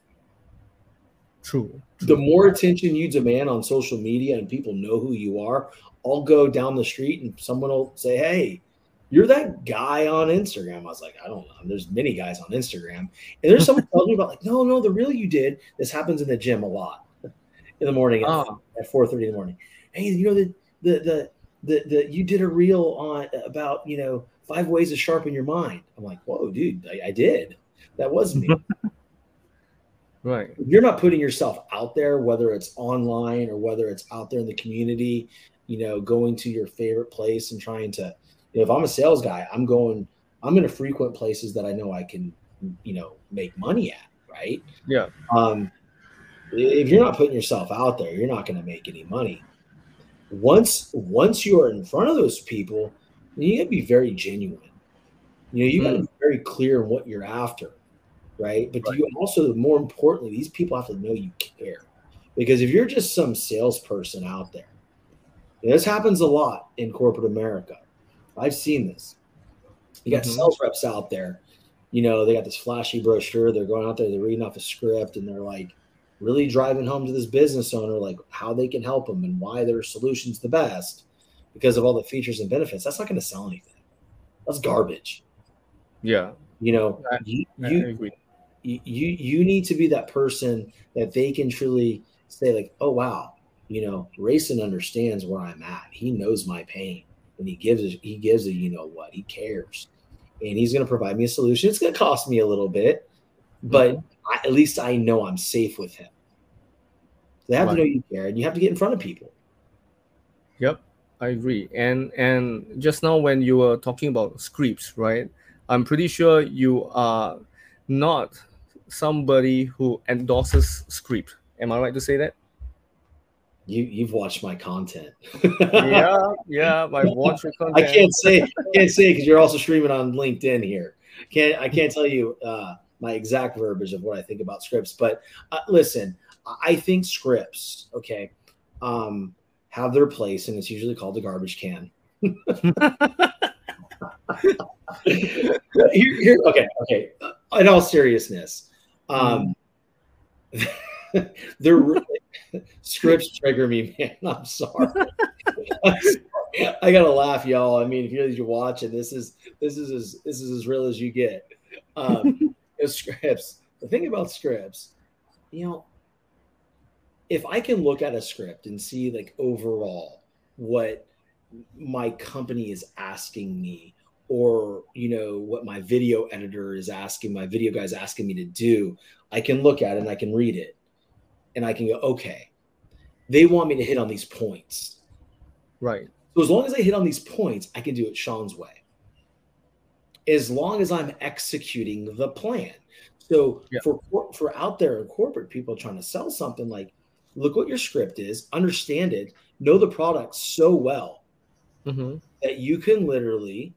True. The more attention you demand on social media and people know who you are, I'll go down the street and someone will say, hey, you're that guy on Instagram. I was like, I don't know. There's many guys on Instagram. And there's someone telling me about, like, no, the real you did. This happens in the gym a lot in the morning at 4:30 in the morning. Hey, the you did a reel on about, 5 ways to sharpen your mind. I'm like, whoa, dude, I did. That was me. Right. If you're not putting yourself out there, whether it's online or whether it's out there in the community, going to your favorite place and trying to, if I'm a sales guy, I'm going to frequent places that I know I can, make money at, right? Yeah. If you're not putting yourself out there, you're not going to make any money. Once you are in front of those people, you got to be very genuine. You got to be very clear on what you're after, right? But you also, more importantly, these people have to know you care. Because if you're just some salesperson out there, this happens a lot in corporate America. I've seen this. You got sales reps out there, they got this flashy brochure. They're going out there, they're reading off a script, and they're like really driving home to this business owner, like how they can help them and why their solution's the best because of all the features and benefits. That's not going to sell anything. That's garbage. Yeah. You agree. You need to be that person that they can truly say like, oh, wow, Rayson understands where I'm at. He knows my pain, and he gives a, what, he cares, and he's going to provide me a solution. It's going to cost me a little bit, but at least I know I'm safe with him. They have to know you care, and you have to get in front of people. Yep, I agree. And just now when you were talking about scripts, right? I'm pretty sure you are not somebody who endorses script. Am I right to say that? You've watched my content. yeah, I watched your content. I can't say because you're also streaming on LinkedIn here. I can't tell you my exact verbiage of what I think about scripts, but listen, I think scripts, okay, have their place, and it's usually called the garbage can. Okay. In all seriousness, scripts trigger me, man. I'm sorry. I gotta laugh, y'all. I mean, if you're watching, this is as real as you get. Scripts. The thing about scripts, if I can look at a script and see like overall what my company is asking me, or what my video editor is asking, my video guy's asking me to do, I can look at it and I can read it, and I can go, okay, they want me to hit on these points. Right. So as long as I hit on these points, I can do it Sean's way. As long as I'm executing the plan. So for out there in corporate, people trying to sell something, like, look what your script is, understand it, know the product so well that you can literally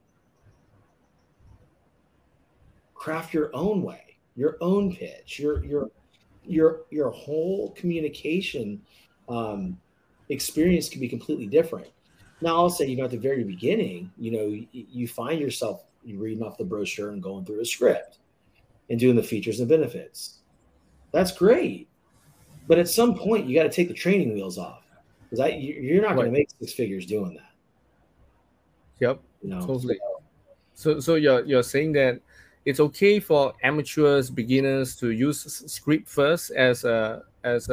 craft your own way, your own pitch, your whole communication experience can be completely different. Now, I'll say, at the very beginning, you find yourself reading off the brochure and going through a script and doing the features and benefits. That's great. But at some point, you got to take the training wheels off, because you're not going to make 6 figures doing that. Yep, totally. So you're saying that it's okay for amateurs, beginners to use script first as a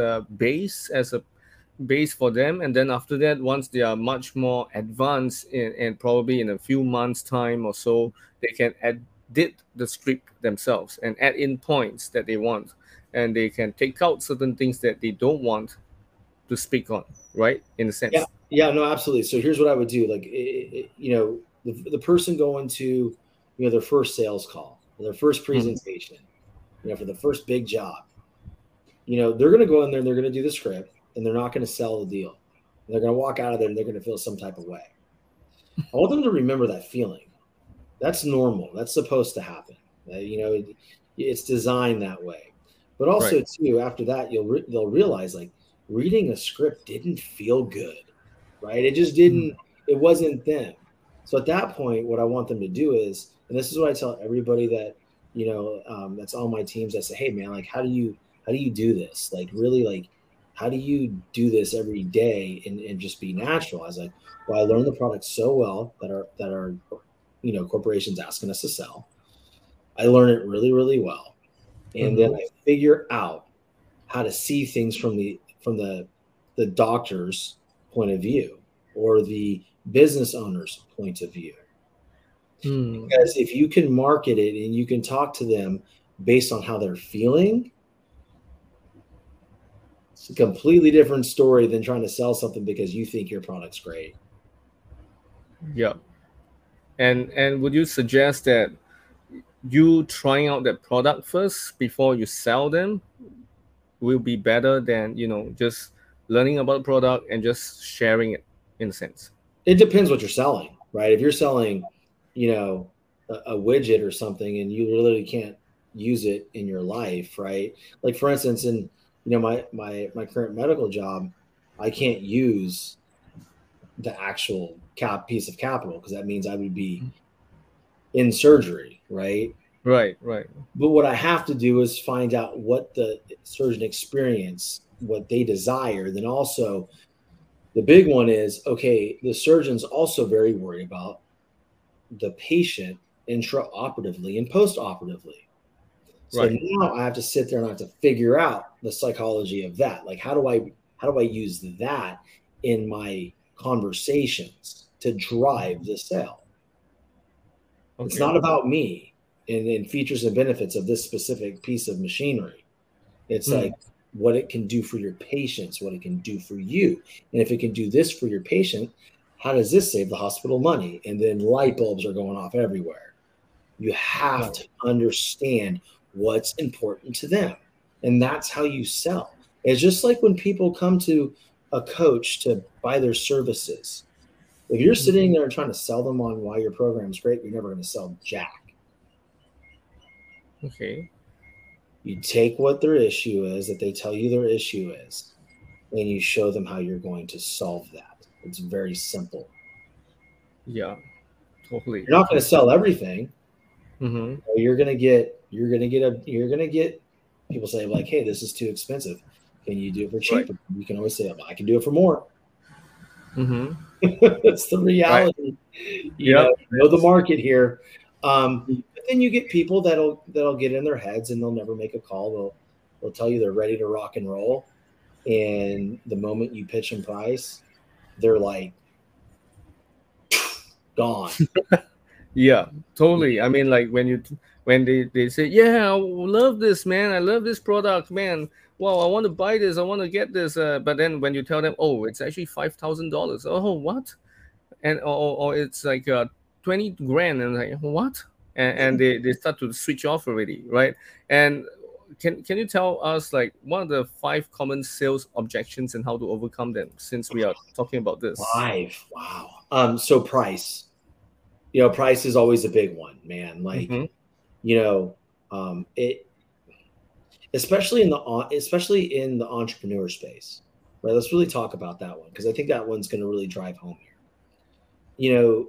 base for them, and then after that, once they are much more advanced and probably in a few months time or so, they can edit the script themselves and add in points that they want, and they can take out certain things that they don't want to speak on, right? In a sense. Yeah, no, absolutely. So here's what I would do. Like, the person going to, their first sales call, their first presentation, for the first big job, they're going to go in there and they're going to do the script, and they're not going to sell the deal. And they're going to walk out of there and they're going to feel some type of way. I want them to remember that feeling. That's normal. That's supposed to happen. It's designed that way. But also, too, after that, they'll realize, like, reading a script didn't feel good, right? It just didn't. It wasn't them. So at that point, what I want them to do is, and this is what I tell everybody that that's on my teams. I say, hey, man, like, how do you do this? Like, really, like, how do you do this every day and just be natural? I was like, well, I learned the product so well that are corporations asking us to sell. I learn it really, really well. And then I figure out how to see things from the doctor's point of view or the business owner's point of view. Because if you can market it and you can talk to them based on how they're feeling, it's a completely different story than trying to sell something because you think your product's great. Yeah. And would you suggest that you trying out that product first before you sell them will be better than, just learning about the product and just sharing it, in a sense? It depends what you're selling, right? If you're selling, a widget or something and you literally can't use it in your life, right? Like for instance, in my current medical job, I can't use the actual piece of capital because that means I would be in surgery, right? Right, right. But what I have to do is find out what the surgeon experience, what they desire. Then also the big one is, okay, the surgeon's also very worried about the patient intraoperatively and postoperatively. So Right. now I have to sit there and I have to figure out the psychology of that. Like how do I use that in my conversations to drive the sale? It's Okay. not about me and features and benefits of this specific piece of machinery. It's like what it can do for your patients, what it can do for you. And if it can do this for your patient, how does this save the hospital money? And then light bulbs are going off everywhere. You have to understand what's important to them. And that's how you sell. It's just like when people come to a coach to buy their services. If you're sitting there trying to sell them on why your program is great, you're never going to sell jack. Okay. You take what their issue is, that they tell you their issue is, and you show them how you're going to solve that. It's very simple. Yeah, totally. You're not going to sell everything. Mm-hmm. You're going to get people say like, hey, this is too expensive. Can you do it for cheaper? Right. You can always say, I can do it for more. Mm-hmm. That's the reality. Right. You know the market here. But then you get people that'll get in their heads and they'll never make a call. They'll tell you they're ready to rock and roll, and the moment you pitch them price, they're like gone. Yeah, totally. I mean, like when they say, yeah, I love this, man. I love this product, man. Wow, I want to buy this. I want to get this. But then when you tell them, oh, it's actually $5,000. Oh, what? And or it's like 20 grand, and like what? And they start to switch off already, right? And can you tell us like what are the 5 common sales objections and how to overcome them? Since we are talking about this. 5, wow. So price. Price is always a big one, man. Like, it, especially in the entrepreneur space, right? Let's really talk about that one because I think that one's going to really drive home here.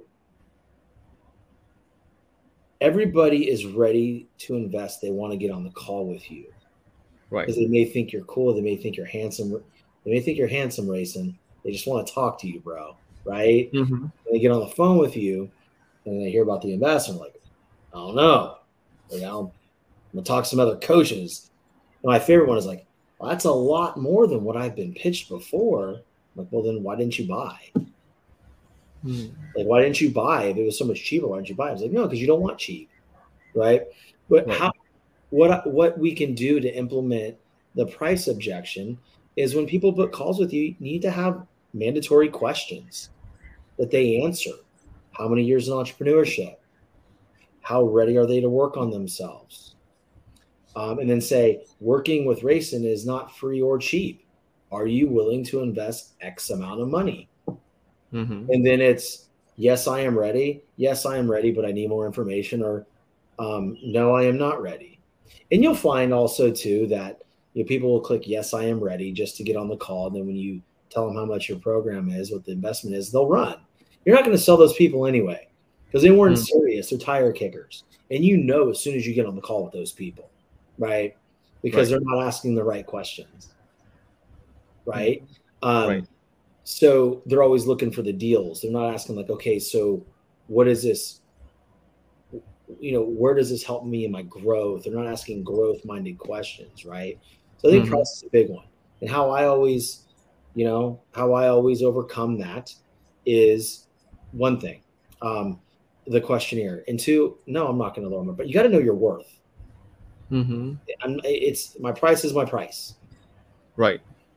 Everybody is ready to invest. They want to get on the call with you, right? Because they may think you're cool. They may think you're handsome. They may think you're handsome, Rayson. They just want to talk to you, bro, right? Mm-hmm. They get on the phone with you. And they hear about the investment, like, I don't know. I'm gonna talk to some other coaches. And my favorite one is like, well, that's a lot more than what I've been pitched before. I'm like, well, then why didn't you buy? Like, why didn't you buy? If it was so much cheaper, why didn't you buy? I was like, no, because you don't want cheap, right? But what we can do to implement the price objection is when people book calls with you, you need to have mandatory questions that they answer. How many years in entrepreneurship? How ready are they to work on themselves? And then say, working with Rayson is not free or cheap. Are you willing to invest X amount of money? Mm-hmm. And then it's, yes, I am ready. Yes, I am ready, but I need more information. Or no, I am not ready. And you'll find also, too, that people will click, yes, I am ready, just to get on the call. And then when you tell them how much your program is, what the investment is, they'll run. You're not going to sell those people anyway because they weren't serious. They're tire kickers. And as soon as you get on the call with those people, right? Because they're not asking the right questions, right? Right. So they're always looking for the deals. They're not asking like, okay, so what is this? Where does this help me in my growth? They're not asking growth-minded questions, right? So I think price is a big one. And how I always overcome that is one thing, the questionnaire, and 2, no, I'm not going to lower my, but you got to know your worth. Mm-hmm. It's my price is my price. Right.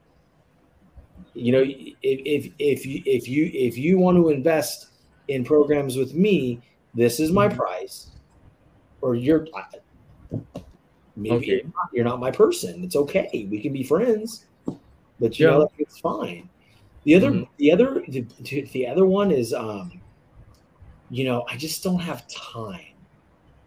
If you want to invest in programs with me, this is my price, or you're not my person. It's okay. We can be friends, but it's fine. The other one is, I just don't have time.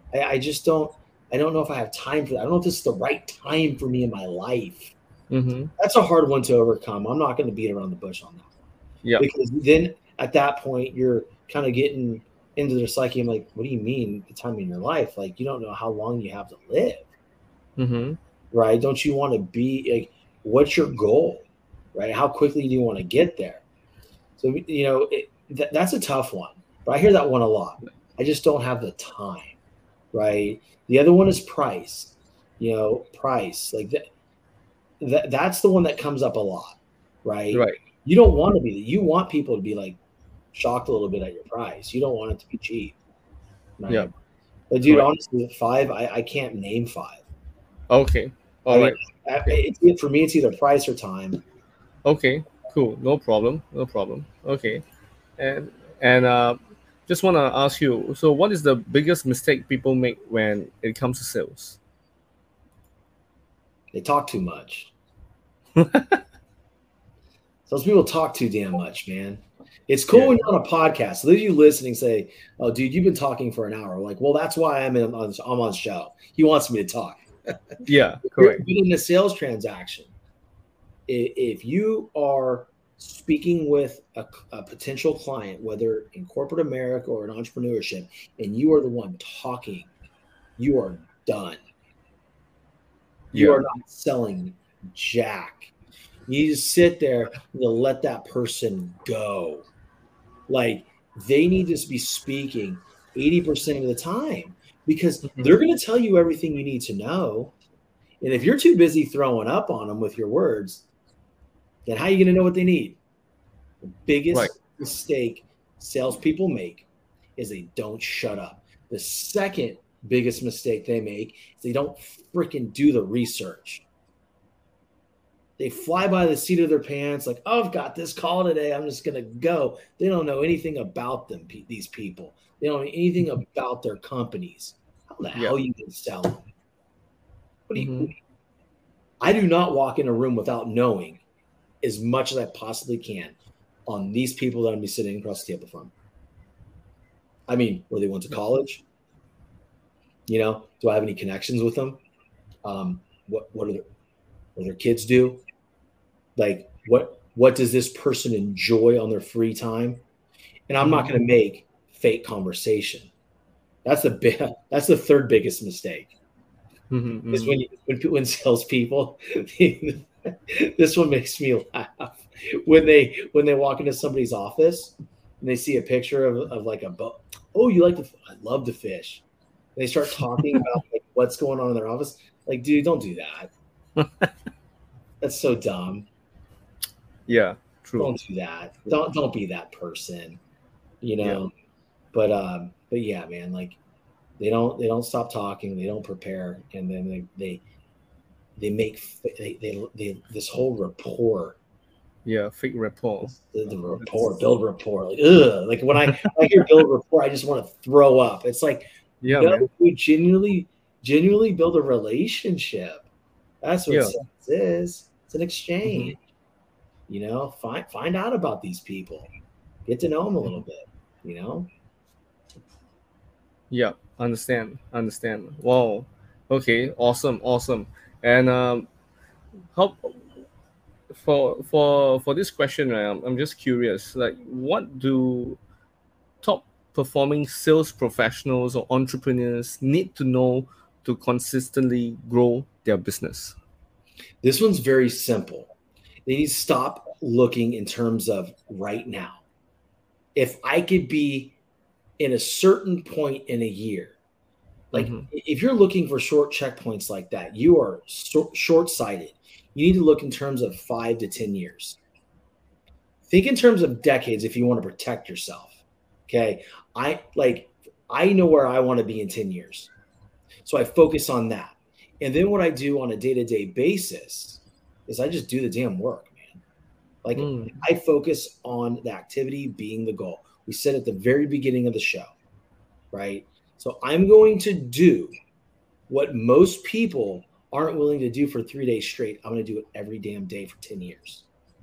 I just don't. I don't know if I have time for that. I don't know if this is the right time for me in my life. Mm-hmm. That's a hard one to overcome. I'm not going to beat around the bush on that one Yeah. because then at that point you're kind of getting into their psyche. I'm like, what do you mean the time in your life? Like you don't know how long you have to live, Mm-hmm. right? Don't you want to be like, what's your goal, right? How quickly do you want to get there? So that's a tough one, but I hear that one a lot. I just don't have the time, right? The other one is price. Price like that's the one that comes up a lot, right? Right. You don't want to be. You want people to be like shocked a little bit at your price. You don't want it to be cheap, Yeah. right? But dude, Correct. honestly, at five, I can't name five. Okay. I All mean, right. Okay. for me, it's either price or time. Okay. Cool. No problem. No problem. Okay. And just want to ask you. So, what is the biggest mistake people make when it comes to sales? They talk too much. Those people talk too damn much, man. It's cool Yeah. when you're on a podcast. So those of you listening say, "Oh, dude, you've been talking for an hour." Like, well, that's why I'm on the show. He wants me to talk. Yeah. You're Correct. in a sales transaction. If you are speaking with a potential client, whether in corporate America or in entrepreneurship, and you are the one talking, you are done. You Yeah. are not selling jack. You just sit there and you let that person go. Like they need to be speaking 80% of the time because Mm-hmm. they're going to tell you everything you need to know. And if you're too busy throwing up on them with your words, then how are you going to know what they need? The Right. biggest mistake salespeople make is they don't shut up. The second biggest mistake they make is they don't freaking do the research. They fly by the seat of their pants, like, oh, I've got this call today. I'm just going to go. They don't know anything about them, these people. They don't know anything about their companies. How the Yeah. hell you can sell them? What do you? Mm-hmm. I do not walk in a room without knowing as much as I possibly can on these people that I'm be sitting across the table from. I mean, where they went to college. Do I have any connections with them? What do their kids do? Like, what does this person enjoy on their free time? And I'm not Mm-hmm. going to make fake conversation. That's the third biggest mistake is Mm-hmm. when salespeople. This one makes me laugh when they walk into somebody's office and they see a picture of like a boat. Oh, you like to? I love to fish. And they start talking about like what's going on in their office. Like, dude, don't do that. That's so dumb. Yeah. True. Don't do that. True. Don't be that person. You Yeah. know. But yeah, man. Like they don't stop talking. They don't prepare, and then they make they this whole rapport. Yeah. Fake rapport. The rapport, It's, build rapport. Like, ugh. Like when I hear build rapport, I just want to throw up. It's like, yeah, no, man. we genuinely build a relationship. That's what Yeah. sex is. It's an Mm-hmm. exchange. Find out about these people. Get to know them a little bit. You know, Yeah. Understand. Understand. Wow. Okay. Awesome. Awesome. And how for this question, right, I'm just curious. Like, what do top performing sales professionals or entrepreneurs need to know to consistently grow their business? this one's very simple. They need to stop looking in terms of right now. If I could be in a certain point in a year, like Mm-hmm. if you're looking for short checkpoints like that, you are short sighted. You need to look in terms of 5 to 10 years. Think in terms of decades if you want to protect yourself. Okay. I know where I want to be in 10 years. So I focus on that. And then what I do on a day-to-day basis is I just do the damn work, man. Like Mm. I focus on the activity being the goal. We said at the very beginning of the show, right? So I'm going to do what most people aren't willing to do for 3 days straight. I'm going to do it every damn day for 10 years.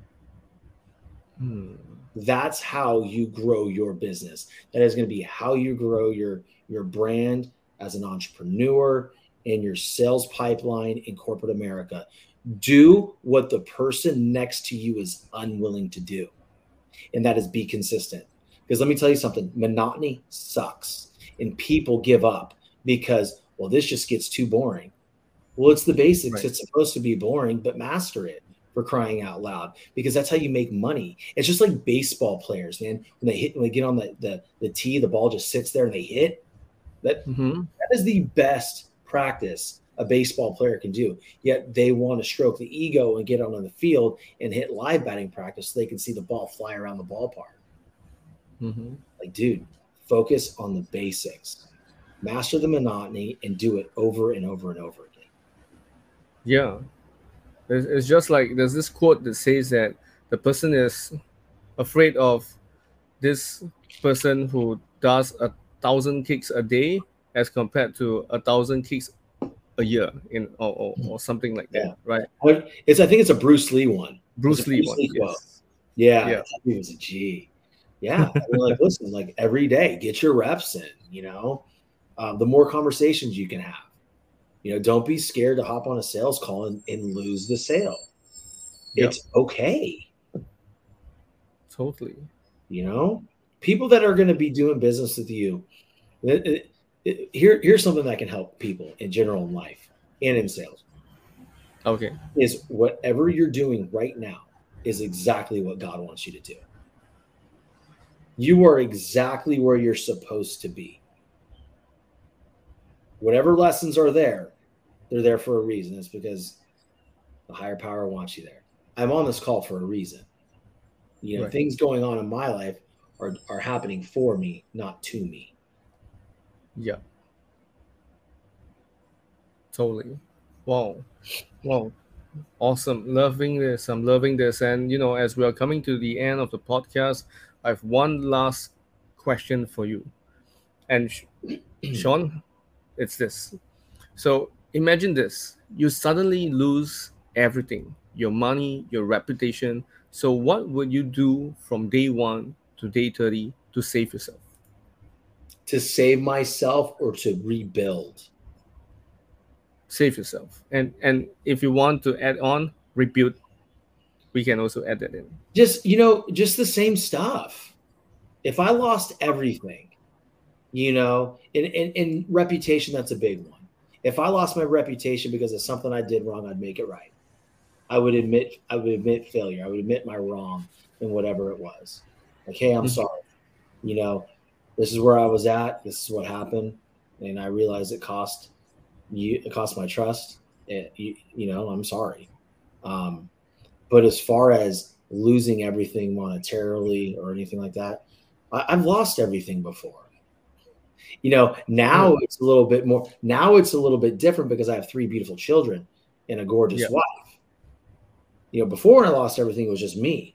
Mm. That's how you grow your business. That is going to be how you grow your brand, as an entrepreneur in your sales pipeline in corporate America. Do what the person next to you is unwilling to do, and that is be consistent. Because let me tell you something, monotony sucks, and people give up because, well, this just gets too boring. Well, it's the basics. Right. It's supposed to be boring, but master it, for crying out loud, because that's how you make money. It's just like baseball players, man. When they get on the tee, the ball just sits there and they hit. That is the best practice a baseball player can do. Yet they want to stroke the ego and get on the field and hit live batting practice so they can see the ball fly around the ballpark. Like, dude, focus on the basics, master the monotony, and do it over and over and over again. Yeah. It's just like there's this quote that says that the person is afraid of this person who does 1,000 kicks a day as compared to 1,000 kicks a year or something like that, right? I think it's a Bruce Lee one. Bruce Lee one. Yes. Yeah. He was a G. Yeah. I mean, like, listen, like every day, get your reps in, the more conversations you can have. Don't be scared to hop on a sales call and lose the sale. Yep. It's okay. Totally. People that are going to be doing business with you, here's something that can help people in general in life and in sales. Okay. Is whatever you're doing right now is exactly what God wants you to do. You are exactly where you're supposed to be. Whatever lessons are there, they're there for a reason. It's because the higher power wants you there. I'm on this call for a reason. Right. Things going on in my life are happening for me, not to me. Yeah. Totally. Wow. Awesome. Loving this. I'm loving this. And, as we are coming to the end of the podcast, I have one last question for you. And Sean, it's this. So imagine this. You suddenly lose everything, your money, your reputation. So what would you do from day 1 to day 30 to save yourself? To save myself or to rebuild? Save yourself. And if you want to add on, rebuild, we can also add that in. Just the same stuff. If I lost everything, in reputation, that's a big one. If I lost my reputation because of something I did wrong, I'd make it right. I would admit failure. I would admit my wrong in whatever it was. Like, hey, I'm sorry. This is where I was at. This is what happened, and I realized it cost my trust. I'm sorry. But as far as losing everything monetarily or anything like that, I've lost everything before. Now it's a little bit more. Now it's a little bit different because I have 3 beautiful children and a gorgeous wife. Before when I lost everything, it was just me.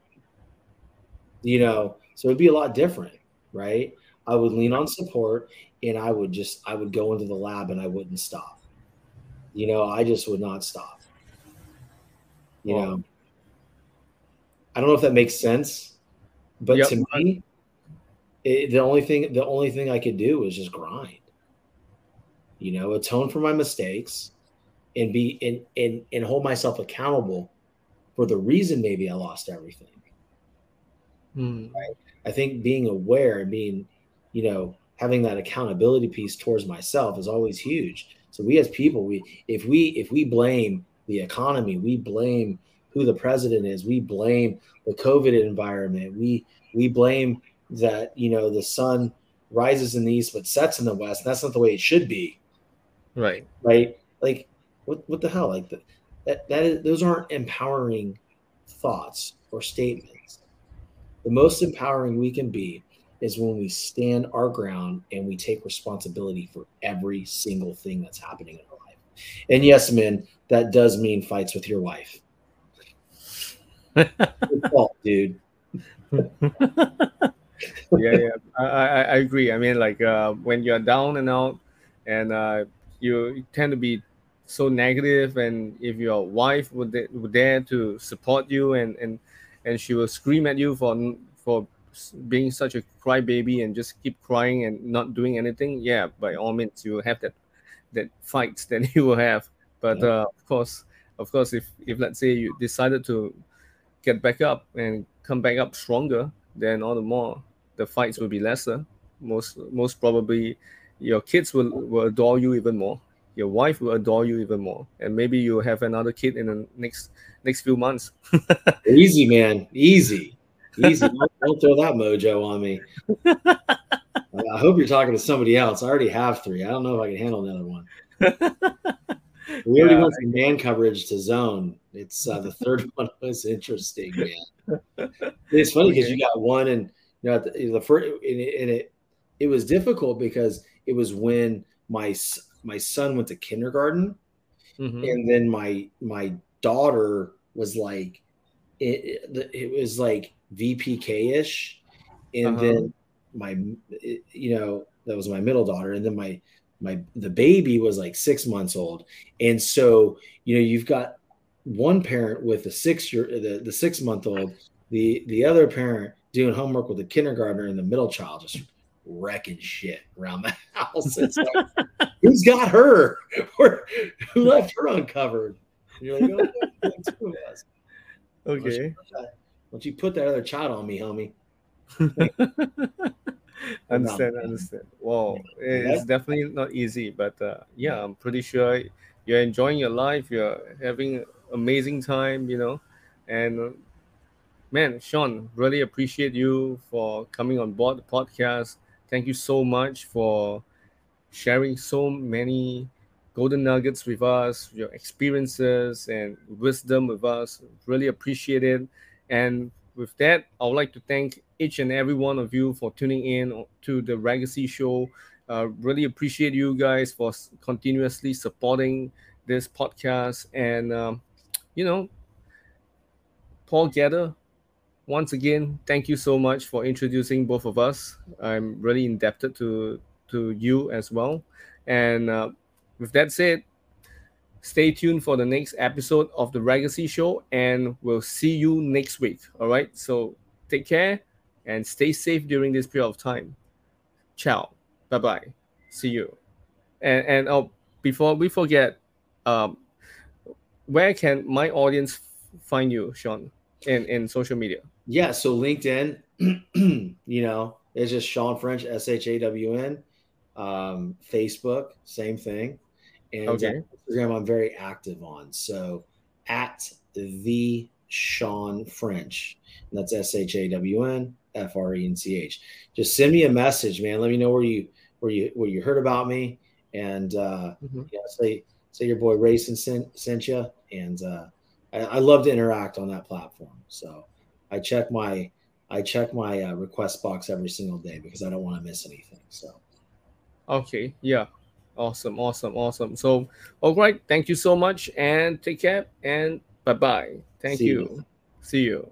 So it'd be a lot different, right? I would lean on support, and I would go into the lab and I wouldn't stop. I just would not stop. I don't know if that makes sense, but to me, the only thing I could do was just grind. Atone for my mistakes, and and hold myself accountable for the reason maybe I lost everything. Right? I think being aware and being, having that accountability piece towards myself is always huge. So we as people, if we blame the economy, we blame who the president is, we blame the COVID environment, we blame that, the sun rises in the east but sets in the west. That's not the way it should be. Right. Like what the hell? Like those aren't empowering thoughts or statements. The most empowering we can be is when we stand our ground and we take responsibility for every single thing that's happening in our life. And yes, man, that does mean fights with your wife. Good fault, dude. Yeah. I agree. I mean, like when you're down and out, and you tend to be so negative, and if your wife would dare to support you, and she will scream at you for being such a crybaby and just keep crying and not doing anything, yeah, by all means, you will have that fights that you will have. But of course, if let's say you decided to get back up and come back up stronger, then all the more the fights will be lesser. Most probably, your kids will adore you even more. Your wife will adore you even more, and maybe you'll have another kid in the next few months. Easy, man, easy. Don't throw that mojo on me. I hope you're talking to somebody else. I already have 3. I don't know if I can handle another one. We already went from man coverage to zone. It's the third one was interesting, man. It's funny because you got one, and the first, and it was difficult because it was when my son went to kindergarten, and then my daughter was like, it was like VPK-ish, and then that was my middle daughter, and then the baby was like 6 months old, and so you've got one parent with the 6-month-old, the other parent doing homework with the kindergartner, and the middle child just wrecking shit around the house. It's like, who's got her? Who left her uncovered? And you're like, oh, 2 of us. Okay. Why don't you put that other child on me, homie? Understand. Wow, it's definitely not easy, but yeah, I'm pretty sure you're enjoying your life. You're having an amazing time, and man, Sean, really appreciate you for coming on board the podcast. Thank you so much for sharing so many golden nuggets with us, your experiences and wisdom with us. Really appreciate it. And with that, I would like to thank each and every one of you for tuning in to the Ragacy Show. Really appreciate you guys for continuously supporting this podcast. And, Paul Gather, once again, thank you so much for introducing both of us. I'm really indebted to you as well. And with that said, stay tuned for the next episode of the Ragacy Show, and we'll see you next week. All right. So take care and stay safe during this period of time. Ciao. Bye bye. See you. And before we forget, where can my audience find you, Sean, in social media? Yeah. So LinkedIn, it's just Shawn French, SHAWN. Facebook, same thing. And Instagram, I'm very active on. So at the Shawn French, and that's SHAWN Just send me a message, man. Let me know where you heard about me, and say your boy Rayson sent you. And I love to interact on that platform. So I check my request box every single day because I don't want to miss anything. So. Okay. Yeah. Awesome. So, all right. Thank you so much, and take care, and bye-bye. Thank you. See you.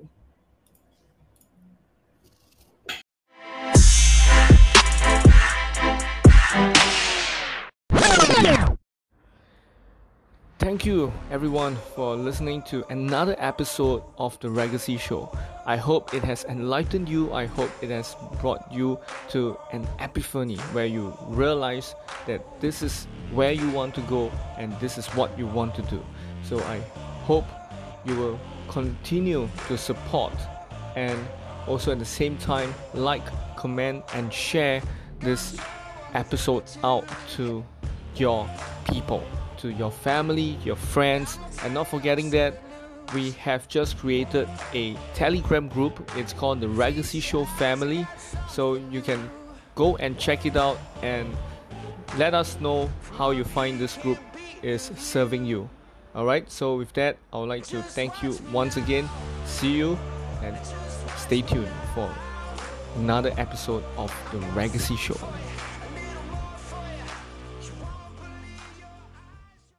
Thank you, everyone, for listening to another episode of The Ragacy Show. I hope it has enlightened you. I hope it has brought you to an epiphany where you realize that this is where you want to go and this is what you want to do. So I hope you will continue to support and also at the same time like, comment, and share this episode out to your people, to your family, your friends, and not forgetting that we have just created a Telegram group. It's called the Ragacy Show Family, so you can go and check it out and let us know how you find this group is serving you. Alright, so with that, I would like to thank you once again. See you and stay tuned for another episode of the Ragacy Show.